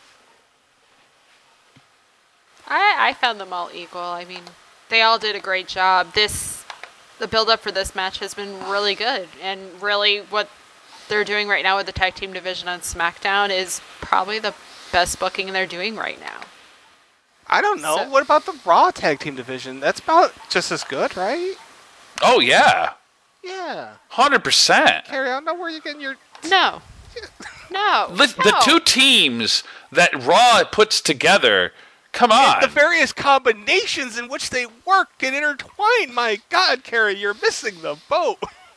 I, I found them all equal. I mean, they all did a great job. This, the build-up for this match has been really good. And really what they're doing right now with the tag team division on SmackDown is probably the best booking they're doing right now. I don't know. So, what about the Raw tag team division? That's about just as good, right? Oh, yeah. Yeah. one hundred percent. Carrie, I don't know where you're getting your... No. No. The, no. the two teams that Raw puts together, come on. And the various combinations in which they work and intertwine. My God, Carrie, you're missing the boat.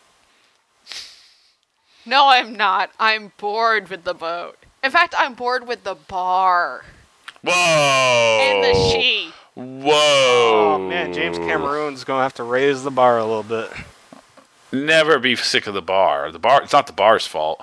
No, I'm not. I'm bored with the boat. In fact, I'm bored with the bar. Whoa. And the she. Whoa. Oh, man, James Cameron's going to have to raise the bar a little bit. Never be sick of the bar. The bar. It's not the bar's fault.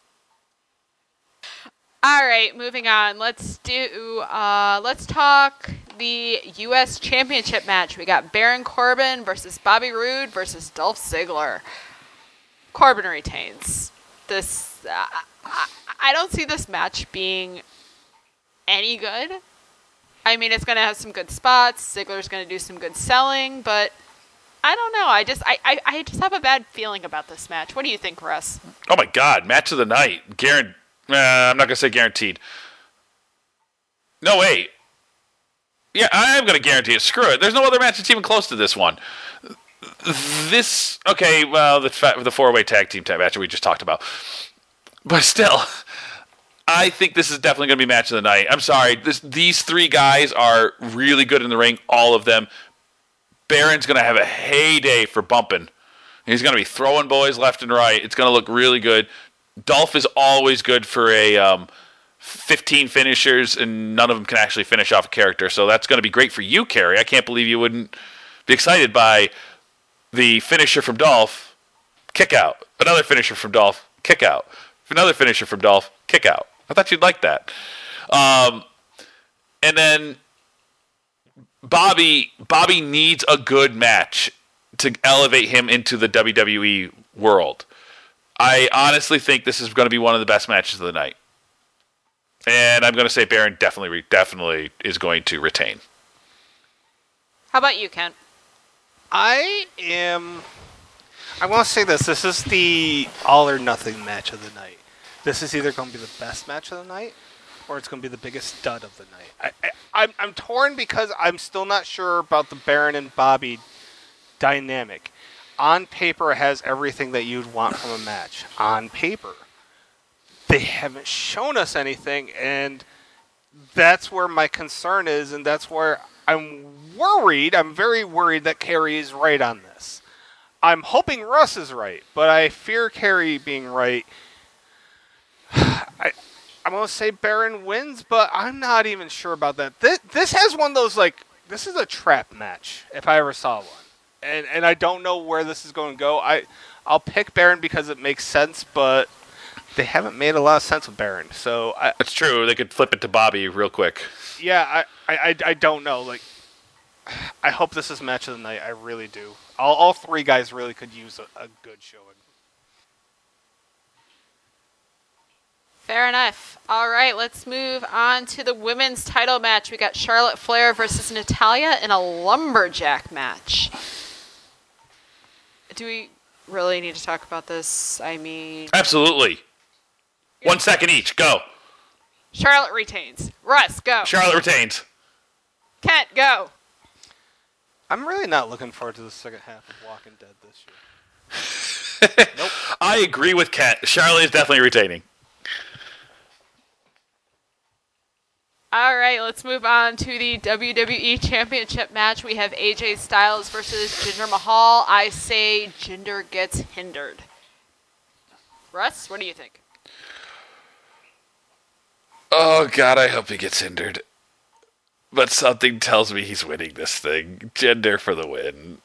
All right, moving on. Let's do. Uh, let's talk the U S Championship match. We got Baron Corbin versus Bobby Roode versus Dolph Ziggler. Corbin retains. This. Uh, I, I don't see this match being any good. I mean, it's going to have some good spots. Ziggler's going to do some good selling, but I don't know. I just I, I, I just have a bad feeling about this match. What do you think, Russ? Oh, my God. Match of the night. Guaranteed. Uh, I'm not going to say guaranteed. No, wait. Yeah, I'm going to guarantee it. Screw it. There's no other match that's even close to this one. This, okay, well, the, the four-way tag team tag match we just talked about. But still, I think this is definitely going to be match of the night. I'm sorry. This, these three guys are really good in the ring, all of them. Baron's going to have a heyday for bumping. He's going to be throwing boys left and right. It's going to look really good. Dolph is always good for a um, fifteen finishers, and none of them can actually finish off a character. So that's going to be great for you, Carrie. I can't believe you wouldn't be excited by the finisher from Dolph, kick out. Another finisher from Dolph, kick out. Another finisher from Dolph, kick out. I thought you'd like that. Um, and then Bobby, Bobby needs a good match to elevate him into the W W E world. I honestly think this is going to be one of the best matches of the night. And I'm going to say Baron definitely, definitely is going to retain. How about you, Kent? I am. I want to say this. This is the all or nothing match of the night. This is either going to be the best match of the night, or it's going to be the biggest stud of the night. I, I, I'm, I'm torn because I'm still not sure about the Baron and Bobby dynamic. On paper, it has everything that you'd want from a match. On paper. They haven't shown us anything, and that's where my concern is, and that's where I'm worried. I'm very worried that Carrie is right on this. I'm hoping Russ is right, but I fear Carrie being right. I, I'm going to say Baron wins, but I'm not even sure about that. This, this has one of those, like, this is a trap match, if I ever saw one. And and I don't know where this is going to go. I, I'll pick Baron because it makes sense, but they haven't made a lot of sense with Baron. So I, That's true. They could flip it to Bobby real quick. Yeah, I, I, I, I don't know. Like, I hope this is match of the night. I really do. All, all three guys really could use a, a good showing. Fair enough. All right, let's move on to the women's title match. We got Charlotte Flair versus Natalya in a lumberjack match. Do we really need to talk about this? I mean... Absolutely. Yeah. One second each. Go. Charlotte retains. Russ, go. Charlotte retains. Kent, go. I'm really not looking forward to the second half of Walking Dead this year. Nope. I agree with Kent. Charlotte is definitely retaining. All right, let's move on to the W W E Championship match. We have A J Styles versus Jinder Mahal. I say Jinder gets hindered. Russ, what do you think? Oh, God, I hope he gets hindered. But something tells me he's winning this thing. Jinder for the win.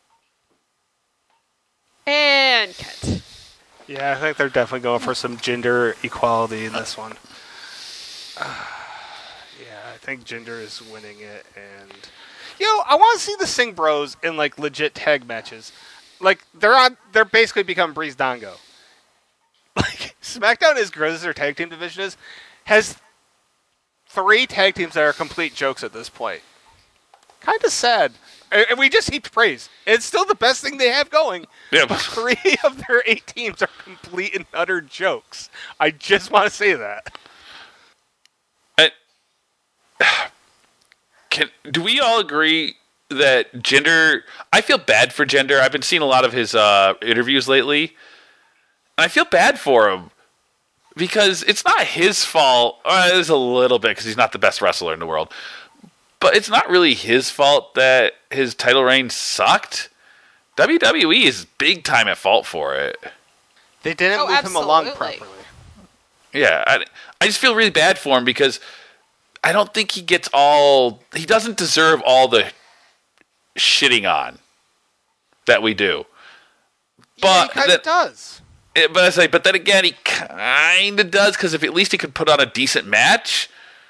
And Kent. Yeah, I think they're definitely going for some gender equality in this one. Uh, yeah, I think Jinder is winning it, and you know, I want to see the Singh Bros in like legit tag matches. Like they're on, they're basically become Breeze Dango. Like SmackDown, as good as their tag team division is, has three tag teams that are complete jokes at this point. Kind of sad. And we just heaped praise. It's still the best thing they have going. Yeah, but three of their eight teams are complete and utter jokes. I just want to say that. I, can do we all agree that Jinder? I feel bad for Jinder. I've been seeing a lot of his uh, interviews lately. And I feel bad for him because it's not his fault. Uh, it is a little bit because he's not the best wrestler in the world. But it's not really his fault that his title reign sucked. W W E is big time at fault for it. They didn't Oh, move absolutely. him along properly. Yeah, I, I just feel really bad for him because I don't think he gets all... He doesn't deserve all the shitting on that we do. Yeah, But he kind that- of does. It, but I say, but then again, he kind of does because if at least he could put on a decent match,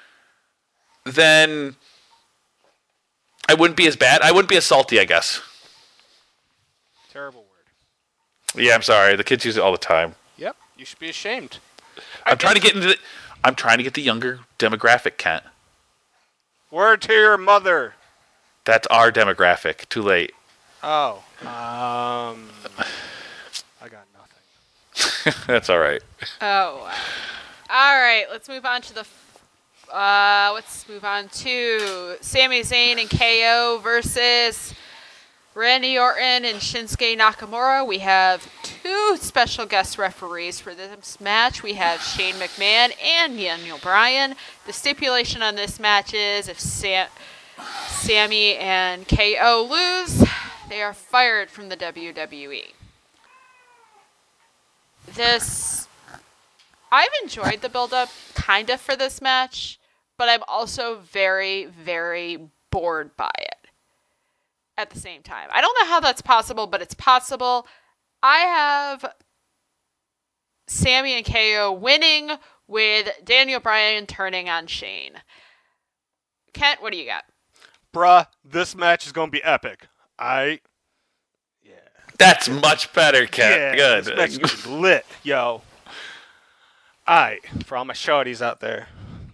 then I wouldn't be as bad. I wouldn't be as salty, I guess. Terrible word. Yeah, I'm sorry. The kids use it all the time. Yep, you should be ashamed. I'm trying to get into. The, I'm trying to get the younger demographic, Kent. Word to your mother. That's our demographic. Too late. Oh. Um. I got nothing. That's all right. Oh, wow. All right, let's move on to the... Uh, let's move on to Sami Zayn and K O versus Randy Orton and Shinsuke Nakamura. We have two special guest referees for this match. We have Shane McMahon and Daniel Bryan. The stipulation on this match is if Sam, Sammy and K O lose, they are fired from the W W E. This I've enjoyed the build-up kind of for this match, but I'm also very, very bored by it at the same time. I don't know how that's possible, but it's possible. I have Sammy and K O winning with Daniel Bryan turning on Shane. Kent, what do you got? Bruh, this match is going to be epic. I... Yeah. That's much better, Ken. Yeah, Good. this match is gonna be lit, yo. Alright, for all my shorties out there.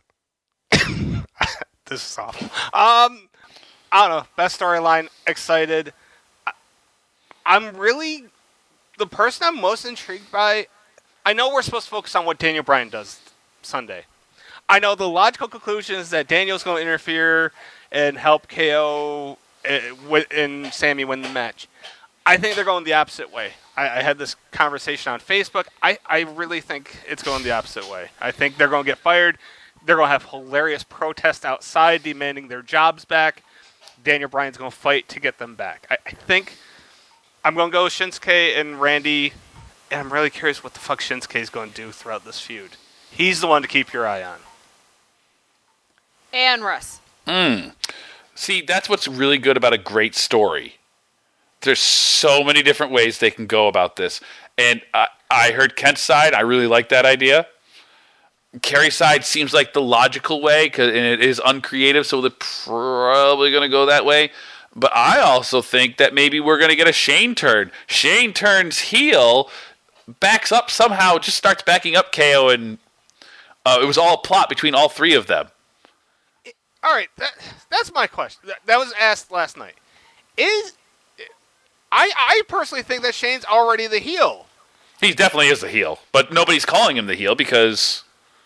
This is awful. Um, I don't know. Best storyline. Excited. I, I'm really... The person I'm most intrigued by... I know we're supposed to focus on what Daniel Bryan does Sunday. I know the logical conclusion is that Daniel's going to interfere and help K O and Sammy win the match. I think they're going the opposite way. I, I had this conversation on Facebook. I, I really think it's going the opposite way. I think they're going to get fired. They're going to have hilarious protests outside demanding their jobs back. Daniel Bryan's going to fight to get them back. I, I think I'm going to go with Shinsuke and Randy, and I'm really curious what the fuck Shinsuke is going to do throughout this feud. He's the one to keep your eye on. And Russ. Mm. See, that's what's really good about a great story. There's so many different ways they can go about this. And I, I heard Kent's side. I really like that idea. Kerry's side seems like the logical way, cause, and it is uncreative, so they're probably going to go that way. But I also think that maybe we're going to get a Shane turn. Shane turns heel, backs up somehow, just starts backing up K O, and uh, it was all a plot between all three of them. All right, that, that's my question. That, that was asked last night. Is I I personally think that Shane's already the heel. He definitely is the heel, but nobody's calling him the heel because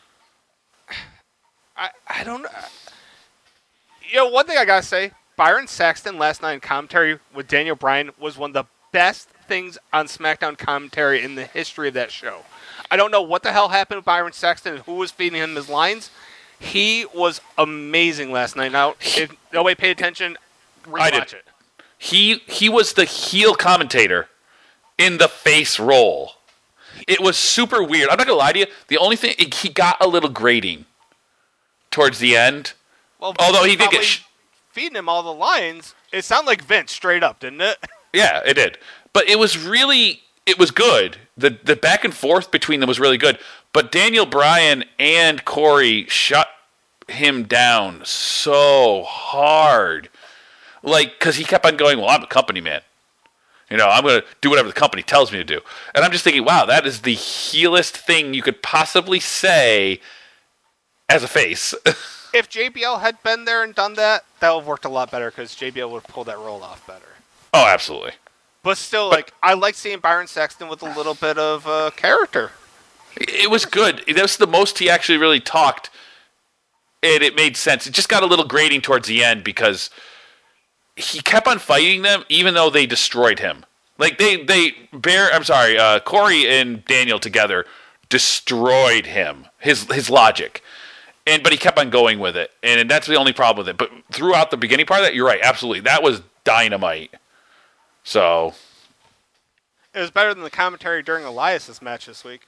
I I don't know. You know, one thing I gotta say, Byron Saxton last night in commentary with Daniel Bryan was one of the best things on SmackDown commentary in the history of that show. I don't know what the hell happened with Byron Saxton and who was feeding him his lines. He was amazing last night. Now, if nobody paid attention, rewatch it. He he was the heel commentator in the face role. It was super weird. I'm not gonna lie to you. The only thing he got a little grating towards the end. Well, although he did get sh- feeding him all the lines, it sounded like Vince straight up, didn't it? Yeah, it did. But it was really it was good. The the back and forth between them was really good. But Daniel Bryan and Corey shut him down so hard. Like, because he kept on going, well, I'm a company man. You know, I'm going to do whatever the company tells me to do. And I'm just thinking, wow, that is the heelest thing you could possibly say as a face. If J B L had been there and done that, that would have worked a lot better because J B L would have pulled that role off better. Oh, absolutely. But still, but, like, I like seeing Byron Saxton with a little bit of uh, character. It was good. That was the most he actually really talked, and it made sense. It just got a little grating towards the end because he kept on fighting them, even though they destroyed him. Like they, they bear. I'm sorry, uh, Corey and Daniel together destroyed him. His his logic, and but he kept on going with it, and that's the only problem with it. But throughout the beginning part of that, you're right, absolutely, that was dynamite. So it was better than the commentary during Elias's match this week.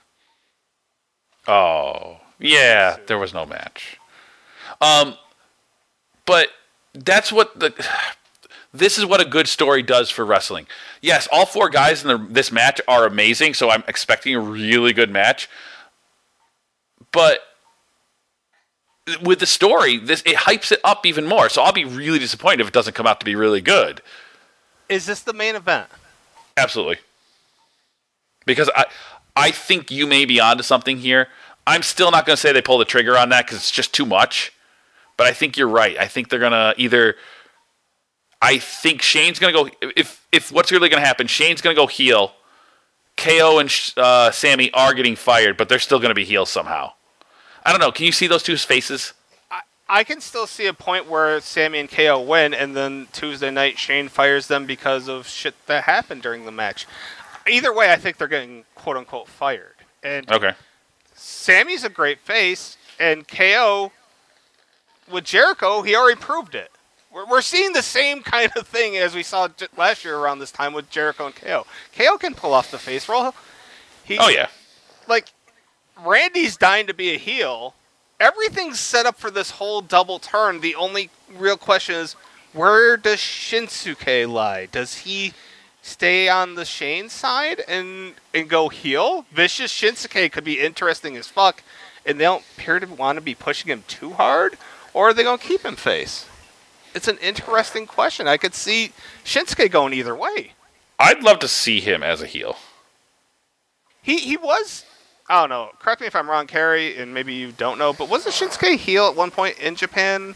Oh yeah, there was no match. Um, but that's what the. This is what a good story does for wrestling. Yes, all four guys in the, this match are amazing, so I'm expecting a really good match. But with the story, this it hypes it up even more. So I'll be really disappointed if it doesn't come out to be really good. Is this the main event? Absolutely. Because I, I think you may be onto something here. I'm still not going to say they pull the trigger on that because it's just too much. But I think you're right. I think they're going to either... I think Shane's going to go... If if what's really going to happen, Shane's going to go heel. K O and uh, Sammy are getting fired, but they're still going to be heels somehow. I don't know. Can you see those two faces? I, I can still see a point where Sammy and K O win, and then Tuesday night Shane fires them because of shit that happened during the match. Either way, I think they're getting quote-unquote fired. And okay. Sammy's a great face, and K O, with Jericho, he already proved it. We're, we're seeing the same kind of thing as we saw j- last year around this time with Jericho and K O. K O can pull off the face roll. He, oh, yeah. Like, Randy's dying to be a heel. Everything's set up for this whole double turn. The only real question is, where does Shinsuke lie? Does he stay on the Shane side and and go heel? Vicious Shinsuke could be interesting as fuck, and they don't appear to want to be pushing him too hard, or are they going to keep him face? It's an interesting question. I could see Shinsuke going either way. I'd love to see him as a heel. He he was, I don't know, correct me if I'm wrong, Carrie, and maybe you don't know, but wasn't Shinsuke heel at one point in Japan?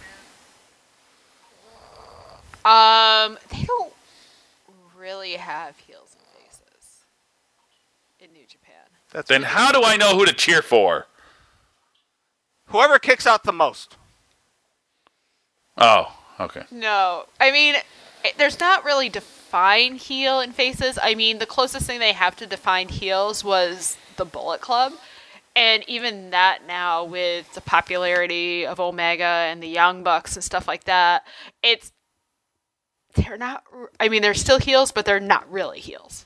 Um, they don't really have heels and faces in New Japan. That's Then how do I know who to cheer for? Whoever kicks out the most. Oh, okay. No, I mean, it, there's not really defined heel and faces. I mean, the closest thing they have to defined heels was the Bullet Club. And even that now, with the popularity of Omega and the Young Bucks and stuff like that, it's, they're not, I mean, they're still heels, but they're not really heels.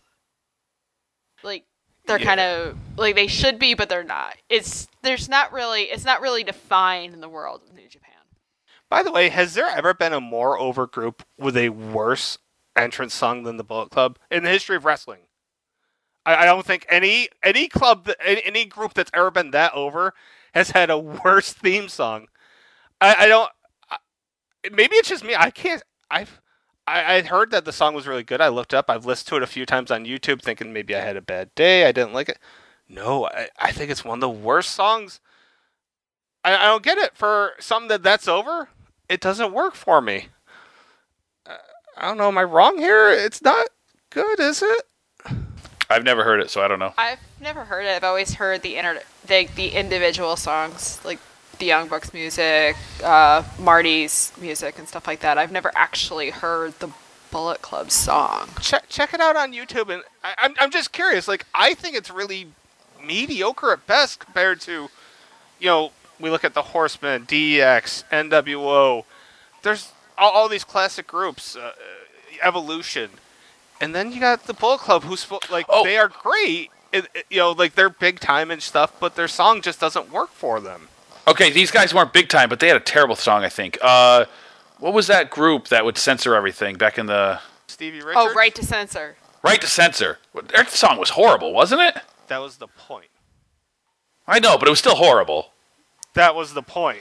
Like, they're Yeah. kind of, like, they should be, but they're not. It's, there's not really, it's not really defined in the world of New Japan. By the way, has there ever been a more over group with a worse entrance song than the Bullet Club in the history of wrestling? I, I don't think any any club, that, any, any group that's ever been that over has had a worse theme song. I, I don't. I, maybe it's just me. I can't. I've. I, I heard that the song was really good. I looked up. I've listened to it a few times on YouTube, thinking maybe I had a bad day. I didn't like it. No, I, I think it's one of the worst songs. I, I don't get it. For something that that's over, it doesn't work for me. Uh, I don't know. Am I wrong here? It's not good, is it? I've never heard it, so I don't know. I've never heard it. I've always heard the inter- the, the individual songs, like the Young Bucks music, uh, Marty's music, and stuff like that. I've never actually heard the Bullet Club song. Check check it out on YouTube, and I, I'm I'm just curious. Like, I think it's really mediocre at best compared to, you know, we look at the Horsemen, D X, N W O. There's all, all these classic groups, uh, Evolution, and then you got the Bullet Club, who's spo- like Oh. they are great. It, it- you know, like they're big time and stuff, but their song just doesn't work for them. Okay, these guys weren't big time, but they had a terrible song, I think. Uh, what was that group that would censor everything back in the... Stevie Richards. Oh, Right to Censor. Right to Censor. Their song was horrible, wasn't it? That was the point. I know, but it was still horrible. That was the point.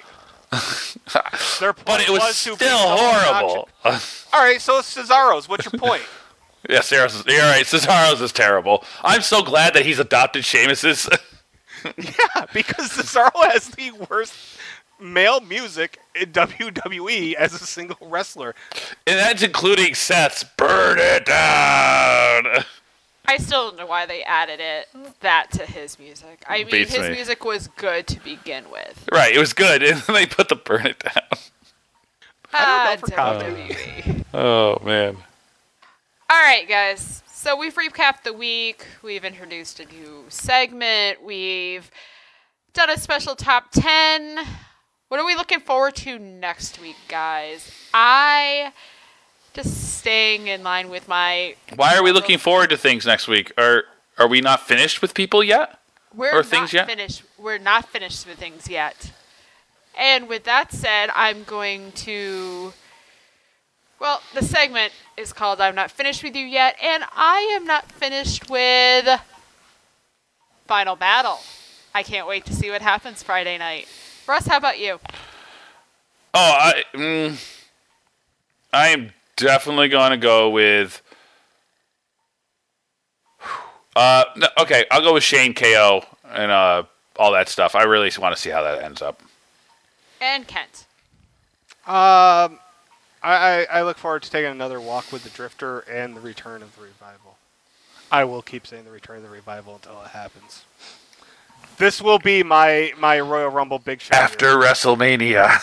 Their point But it was, to be still so horrible. obnoxious. All right, so it's Cesaro's. What's your point? Yeah, Cesaro's, you're right. Cesaro's is terrible. I'm so glad that he's adopted Sheamus's. Yeah, because Cesaro has the worst male music in W W E as a single wrestler. And that's including Seth's Burn It Down. I still don't know why they added it that to his music. I mean, Beats his me. music was good to begin with. Right, it was good. And then they put the Burn It Down. I don't know for Ah, comedy. W W E. Oh, man. All right, guys. So we've recapped the week. We've introduced a new segment. We've done a special top ten. What are we looking forward to next week, guys? I just staying in line with my. Why are we looking forward to things next week? Are are we not finished with people yet? We're or not things yet? finished. We're not finished with things yet. And with that said, I'm going to. Well, the segment is called I'm Not Finished With You Yet, and I am not finished with Final Battle. I can't wait to see what happens Friday night. Russ, how about you? Oh, I mm, I am definitely going to go with... Uh, no, okay, I'll go with Shane K O and uh, all that stuff. I really want to see how that ends up. And Kent. Um, I, I, I look forward to taking another walk with the Drifter and the return of the Revival. I will keep saying the return of the Revival until it happens. This will be my, my Royal Rumble Big Show. After WrestleMania.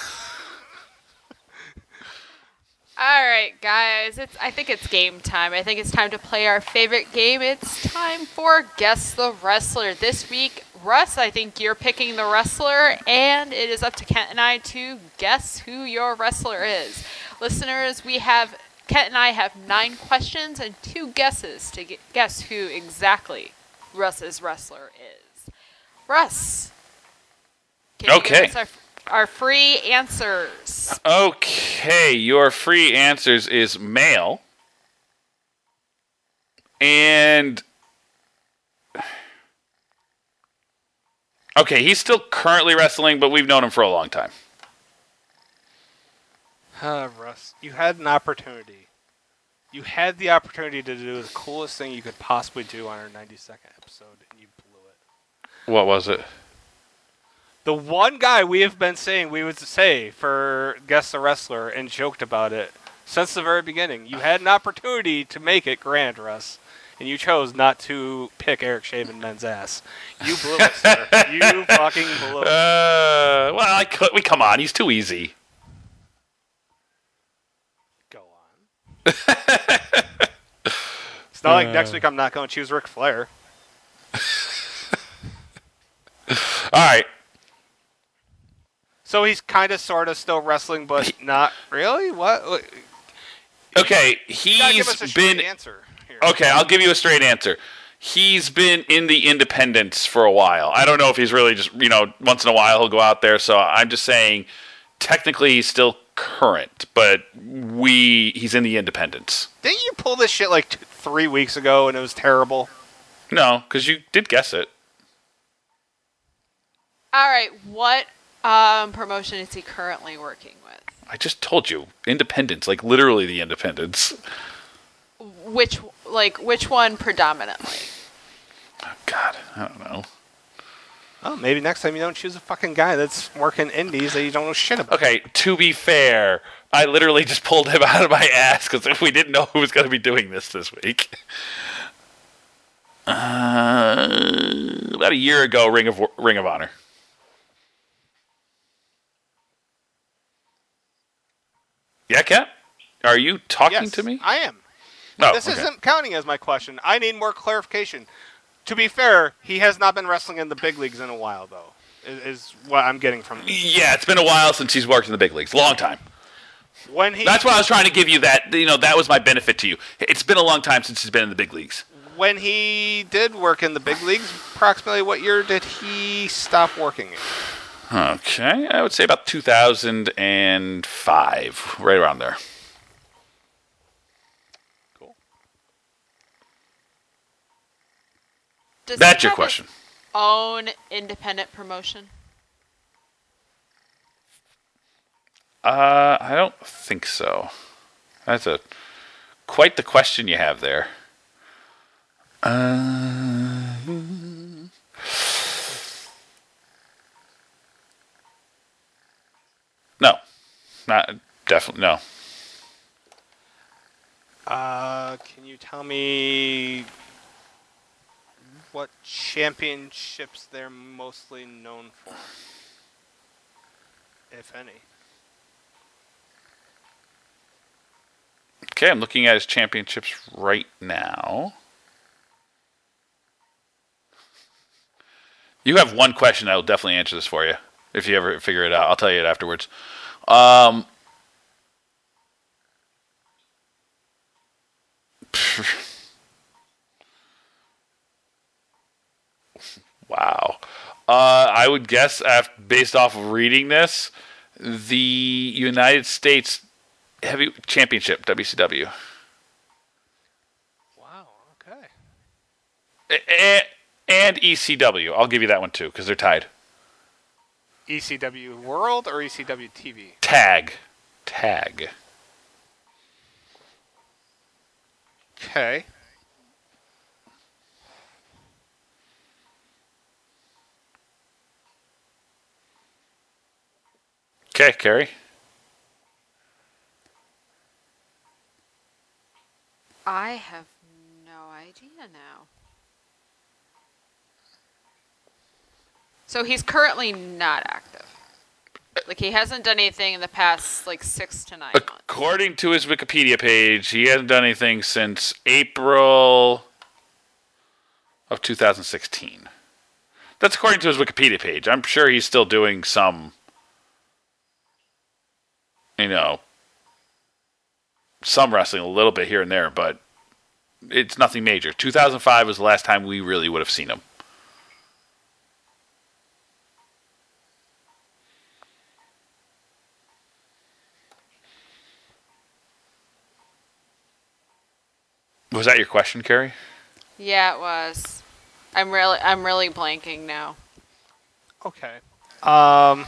All right, guys. It's. I think it's game time. I think it's time to play our favorite game. It's time for Guess the Wrestler. This week, Russ, I think you're picking the wrestler, and it is up to Kent and I to guess who your wrestler is. Listeners, we have Kent and I have nine questions and two guesses to get, guess who exactly Russ's wrestler is. Russ. Can you Okay. give us our, our free answers? Okay, your free answers is male. And okay, he's still currently wrestling, but we've known him for a long time. Uh, Russ, you had an opportunity. You had the opportunity to do the coolest thing you could possibly do on our ninety-second episode, and you blew it. What was it? The one guy we have been saying we would say for Guess the Wrestler and joked about it since the very beginning. You had an opportunity to make it grand, Russ, and you chose not to pick Eric Shavin Men's ass. You blew it, sir. You fucking blew it. Uh, well, I could. We come on. He's too easy. Go on. It's not like next week I'm not going to choose Ric Flair. All right. So he's kind of, sort of still wrestling, but not really? What? What? Okay, You gotta give us a he's straight been. answer here. Okay, I'll give you a straight answer. He's been in the independents for a while. I don't know if he's really just, you know, once in a while he'll go out there. So I'm just saying, technically he's still current, but we he's in the independents. Didn't you pull this shit like t- three weeks ago and it was terrible? No, because you did guess it. All right, what um, promotion is he currently working with? I just told you, independents, like literally the independents. Which, like, which one predominantly? Oh, God, I don't know. Oh, maybe next time you don't choose a fucking guy that's working indies that you don't know shit about. Okay, to be fair, I literally just pulled him out of my ass because we didn't know who was going to be doing this this week. Uh, about a year ago, Ring of Ring of Honor. Yeah, Kat? Are you talking Yes, to me? I am. Oh, this okay. isn't counting as my question. I need more clarification. To be fair, he has not been wrestling in the big leagues in a while, though, is, is what I'm getting from this. Yeah, it's been a while since he's worked in the big leagues. Long time. When he, That's why I was trying to give you that. You know, that was my benefit to you. It's been a long time since he's been in the big leagues. when he did work in the big leagues, approximately what year did he stop working in? Okay, I would say about two thousand five, right around there. Cool. Does he That's your have question. his own independent promotion? Uh, I don't think so. That's a quite the question you have there. Uh, no, not definitely no. Uh, can you tell me what championships they're mostly known for, if any? Okay, I'm looking at his championships right now. You have one question that will definitely answer this for you. If you ever figure it out, I'll tell you it afterwards. Um, wow. Uh, I would guess, after, based off of reading this, the United States Heavy Championship, W C W. Wow, okay. A- and E C W. I'll give you that one too, because they're tied. E C W World or E C W T V? Tag. Tag. Okay. Okay, Carrie. I have no idea now. So he's currently not active. Like, he hasn't done anything in the past, like, six to nine months. According to his Wikipedia page, he hasn't done anything since April of two thousand sixteen. That's according to his Wikipedia page. I'm sure he's still doing some, you know, some wrestling a little bit here and there, but it's nothing major. two thousand five was the last time we really would have seen him. Was that your question, Carrie? Yeah, it was. I'm really, I'm really blanking now. Okay. Um,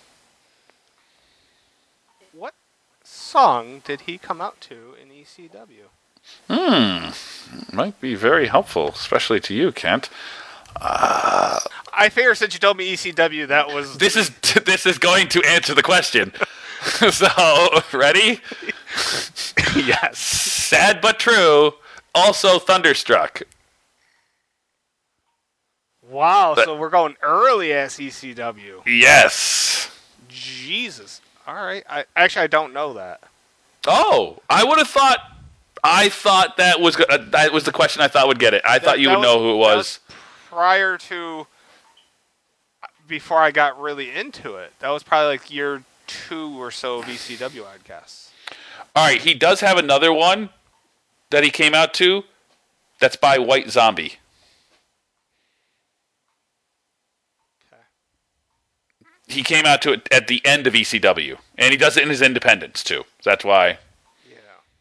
what song did he come out to in E C W? Hmm. Might be very helpful, especially to you, Kent. Uh, I figure since you told me E C W, that was this is this is going to answer the question. So, ready? yes. Sad but true. Also, Thunderstruck. Wow. But- so we're going early as E C W. Yes. Jesus. All right. I actually I don't know that. Oh, I would have thought. I thought that was uh, that was the question I thought would get it. I That- thought you that would know who it that was. prior to before I got really into it. That was probably like year two or so of E C W, I'd guess. All right, he does have another one that he came out to. That's by White Zombie. Okay. He came out to it at the end of E C W, and he does it in his independence too. So that's why. Yeah.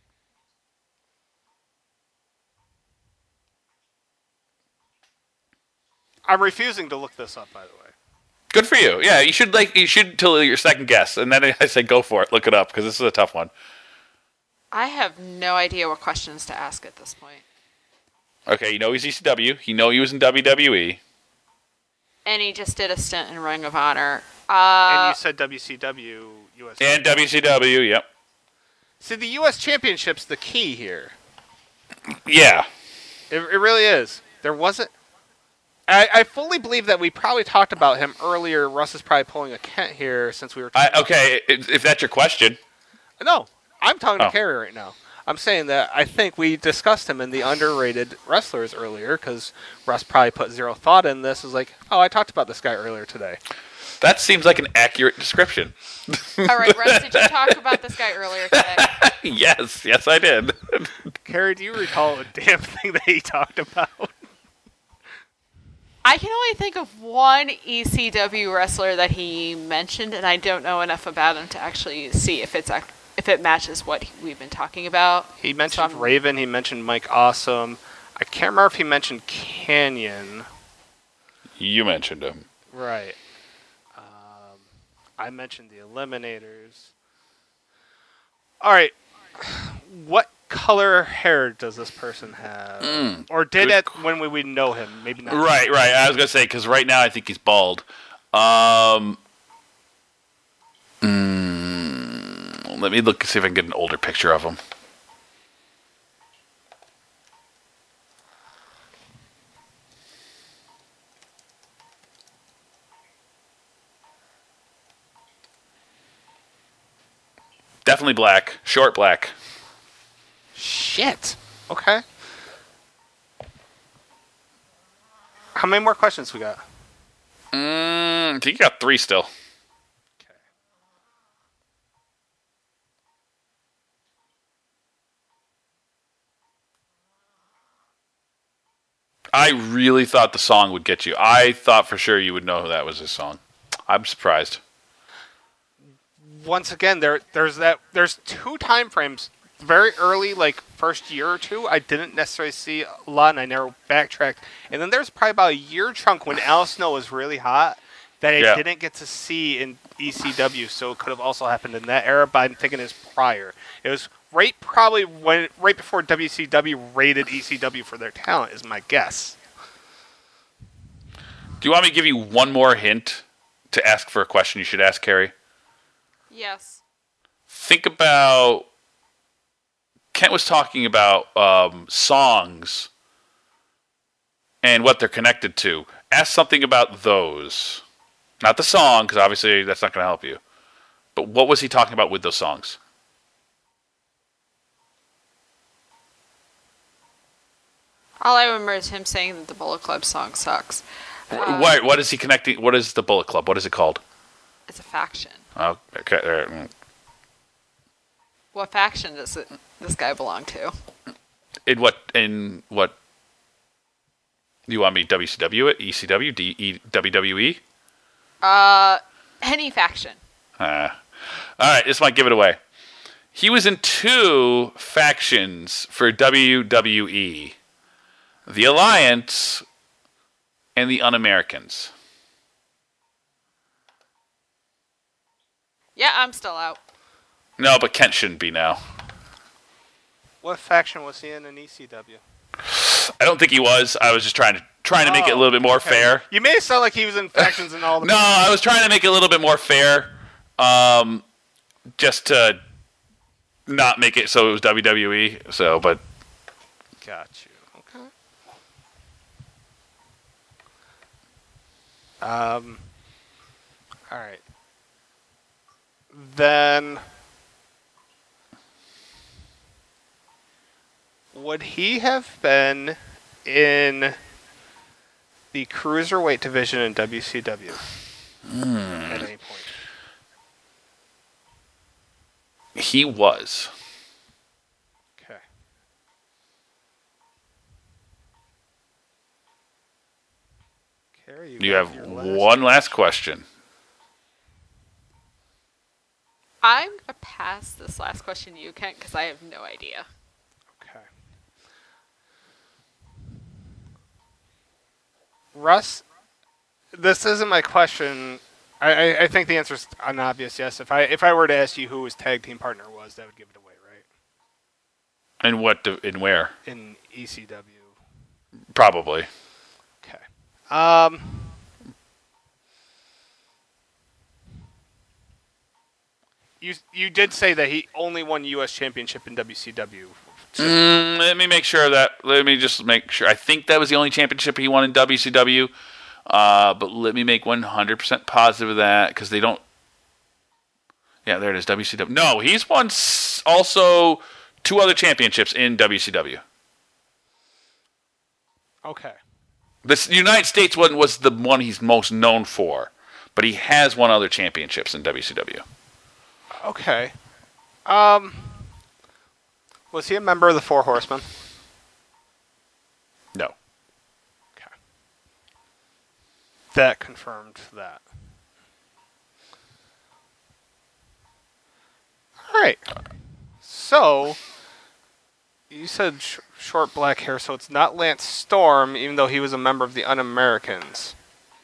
I'm refusing to look this up, by the way. Good for you. Yeah, you should like you should till your second guess, and then I say go for it. Look it up because this is a tough one. I have no idea what questions to ask at this point. Okay, you know he's E C W. You know he was in W W E. And he just did a stint in Ring of Honor. And Uh, you said W C W, U S. And W C W, yep. See, the U S Championship's the key here. Yeah. It, it really is. There wasn't. I, I fully believe that we probably talked about him earlier. Russ is probably pulling a Kent here since we were I, talking. okay, if if that's your question. No, I'm talking Oh. to Kerry right now. I'm saying that I think we discussed him in the underrated wrestlers earlier because Russ probably put zero thought in this. Is like, oh, I talked about this guy earlier today. That seems like an accurate description. all right, Russ, did you talk about this guy earlier today? Yes, yes, I did. Kerry, do you recall a damn thing that he talked about? I can only think of one E C W wrestler that he mentioned, and I don't know enough about him to actually see if it's ac- if it matches what we've been talking about. He mentioned So I'm- Raven. He mentioned Mike Awesome. I can't remember if he mentioned Canyon. You mentioned him. Right. Um, I mentioned the Eliminators. All right. What color hair does this person have? Mm, or did good it qu- when we, we know him? Maybe not. Right, right. I was gonna say because right now I think he's bald. Um, mm, let me look see if I can get an older picture of him. Definitely black, short black. Shit. Okay. How many more questions we got? Mm, I think you got three still. Okay. I really thought the song would get you. I thought for sure you would know that was his song. I'm surprised. Once again, there there's that there's two time frames. Very early, like first year or two, I didn't necessarily see a lot, and I never backtracked. And then there's probably about a year chunk when Al Snow was really hot that I Yeah. didn't get to see in E C W. So it could have also happened in that era, but I'm thinking it's prior. It was right probably when right before W C W rated E C W for their talent, is my guess. Do you want me to give you one more hint to ask for a question you should ask Carrie? Yes. Think about. Kent was talking about um, songs and what they're connected to. Ask something about those. Not the song, because obviously that's not going to help you. But what was he talking about with those songs? All I remember is him saying that the Bullet Club song sucks. Uh, what, what is he connecting? What is the Bullet Club? What is it called? It's a faction. Oh, okay. there, mm. What faction does it, this guy belong to? In what? In what? Do you want me W C W it? E C W? D- E- W W E? Uh, any faction. Uh, all right, this might give it away. He was in two factions for W W E. The Alliance and the Un-Americans. Yeah, I'm still out. No, but Kent shouldn't be now. What faction was he in in E C W? I don't think he was. I was just trying to trying to make it a little bit more okay. fair. You made it sound like he was in factions and all the... No, I was trying to make it a little bit more fair. Um, just to not make it so it was W W E. So, but... Got you. Okay. Um. All right. Then... Would he have been in the Cruiserweight division in W C W mm. at any point? He was. Okay. Carrie, you, You got have your last one last question. I'm going to pass this last question to you, Kent, because I have no idea. Okay. Russ, this isn't my question. I, I, I think the answer is an obvious yes. If I if I were to ask you who his tag team partner was, that would give it away, right? And what? Do, and where? In E C W. Probably. Okay. Um. You you did say that he only won U S Championship in W C W. Mm, let me make sure of that. Let me just make sure. I think that was the only championship he won in W C W. Uh, but let me make one hundred percent positive of that because they don't. Yeah, there it is. W C W. No, he's won s- also two other championships in W C W. Okay. The United States one was the one he's most known for, but he has won other championships in W C W. Okay. Um. Was he a member of the Four Horsemen? No. Okay. That confirmed that. All right. So, you said sh- short black hair, so it's not Lance Storm, even though he was a member of the Un-Americans.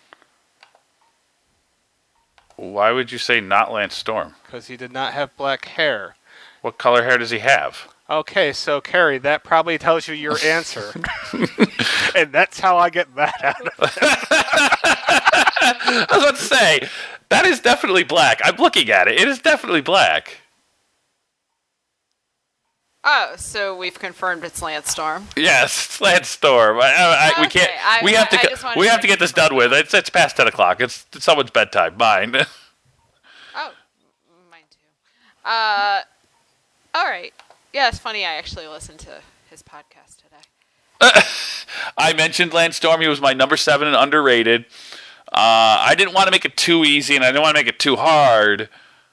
Why would you say not Lance Storm? Because he did not have black hair. What color hair does he have? Okay, so Carrie, that probably tells you your answer. And that's how I get that out of it. I was about to say, that is definitely black. I'm looking at it. It is definitely black. Oh, so we've confirmed it's Lance Storm. Yes, it's Lance Storm. I, I, I, we Okay, can't. I- we have I- I to. just go, wanted we to have to get this done with. It's it's past ten o'clock. It's, it's someone's bedtime. Mine. Oh, mine too. Uh, all right. Yeah, it's funny. I actually listened to his podcast today. I mentioned Lance Storm. He was my number seven and underrated. Uh, I didn't want to make it too easy, and I didn't want to make it too hard.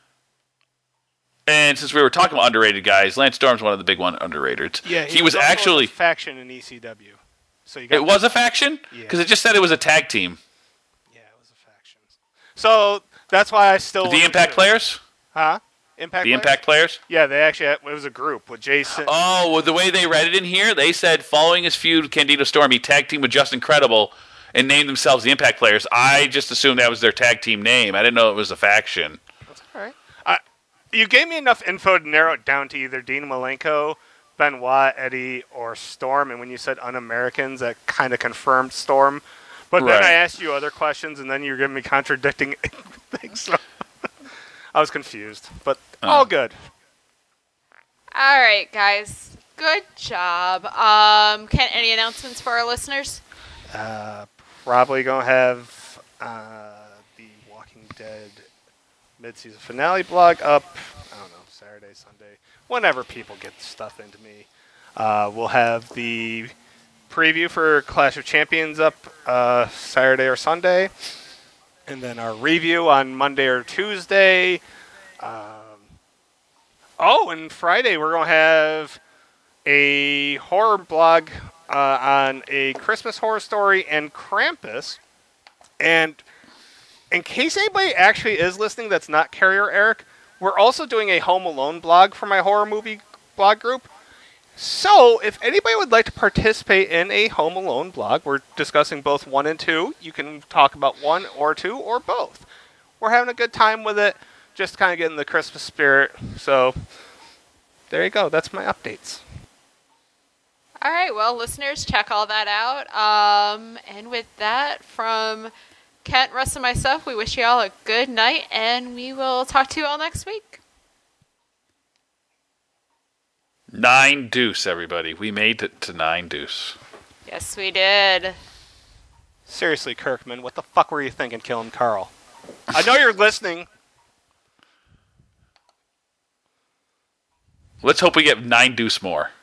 And since we were talking about underrated guys, Lance Storm's one of the big one underrated. Yeah, he, he was, was actually a faction in E C W. So you got it was a faction because yeah. it just said it was a tag team. Yeah, it was a faction. So that's why I still the Impact players, huh? Impact. The players? Impact players. Yeah, they actually had, it was a group with Jason. Oh, well, the way they read it in here, they said following his feud with Candido Storm, he tag teamed with Justin Credible and named themselves the Impact Players. I just assumed that was their tag team name. I didn't know it was a faction. That's all right. I, you gave me enough info to narrow it down to either Dean Malenko, Benoit, Eddie, or Storm. And when you said Un-Americans, that kind of confirmed Storm. But Right. then I asked you other questions, and then you're giving me contradicting things. So I was confused, but Oh. all good. All right, guys. Good job. Um, Kent, any announcements for our listeners? Uh, probably gonna have uh, the Walking Dead mid-season finale blog up. I don't know, Saturday, Sunday, whenever people get stuff into me. Uh, we'll have the preview for Clash of Champions up uh, Saturday or Sunday, and then our review on Monday or Tuesday. Um, oh, and Friday we're gonna have a horror blog uh, on a Christmas horror story and Krampus. And in case anybody actually is listening that's not Carrie or Eric, we're also doing a Home Alone blog for my horror movie blog group. So, if anybody would like to participate in a Home Alone blog, we're discussing both one and two. You can talk about one or two or both. We're having a good time with it, just kind of getting the Christmas spirit. So, there you go. That's my updates. All right, well, listeners, check all that out. Um, and with that, from Kent, Russ, and myself, we wish you all a good night, and we will talk to you all next week. Nine deuce, everybody. We made it to nine deuce. Yes, we did. Seriously, Kirkman, what the fuck were you thinking killing Carl? I know you're listening. Let's hope we get nine deuce more.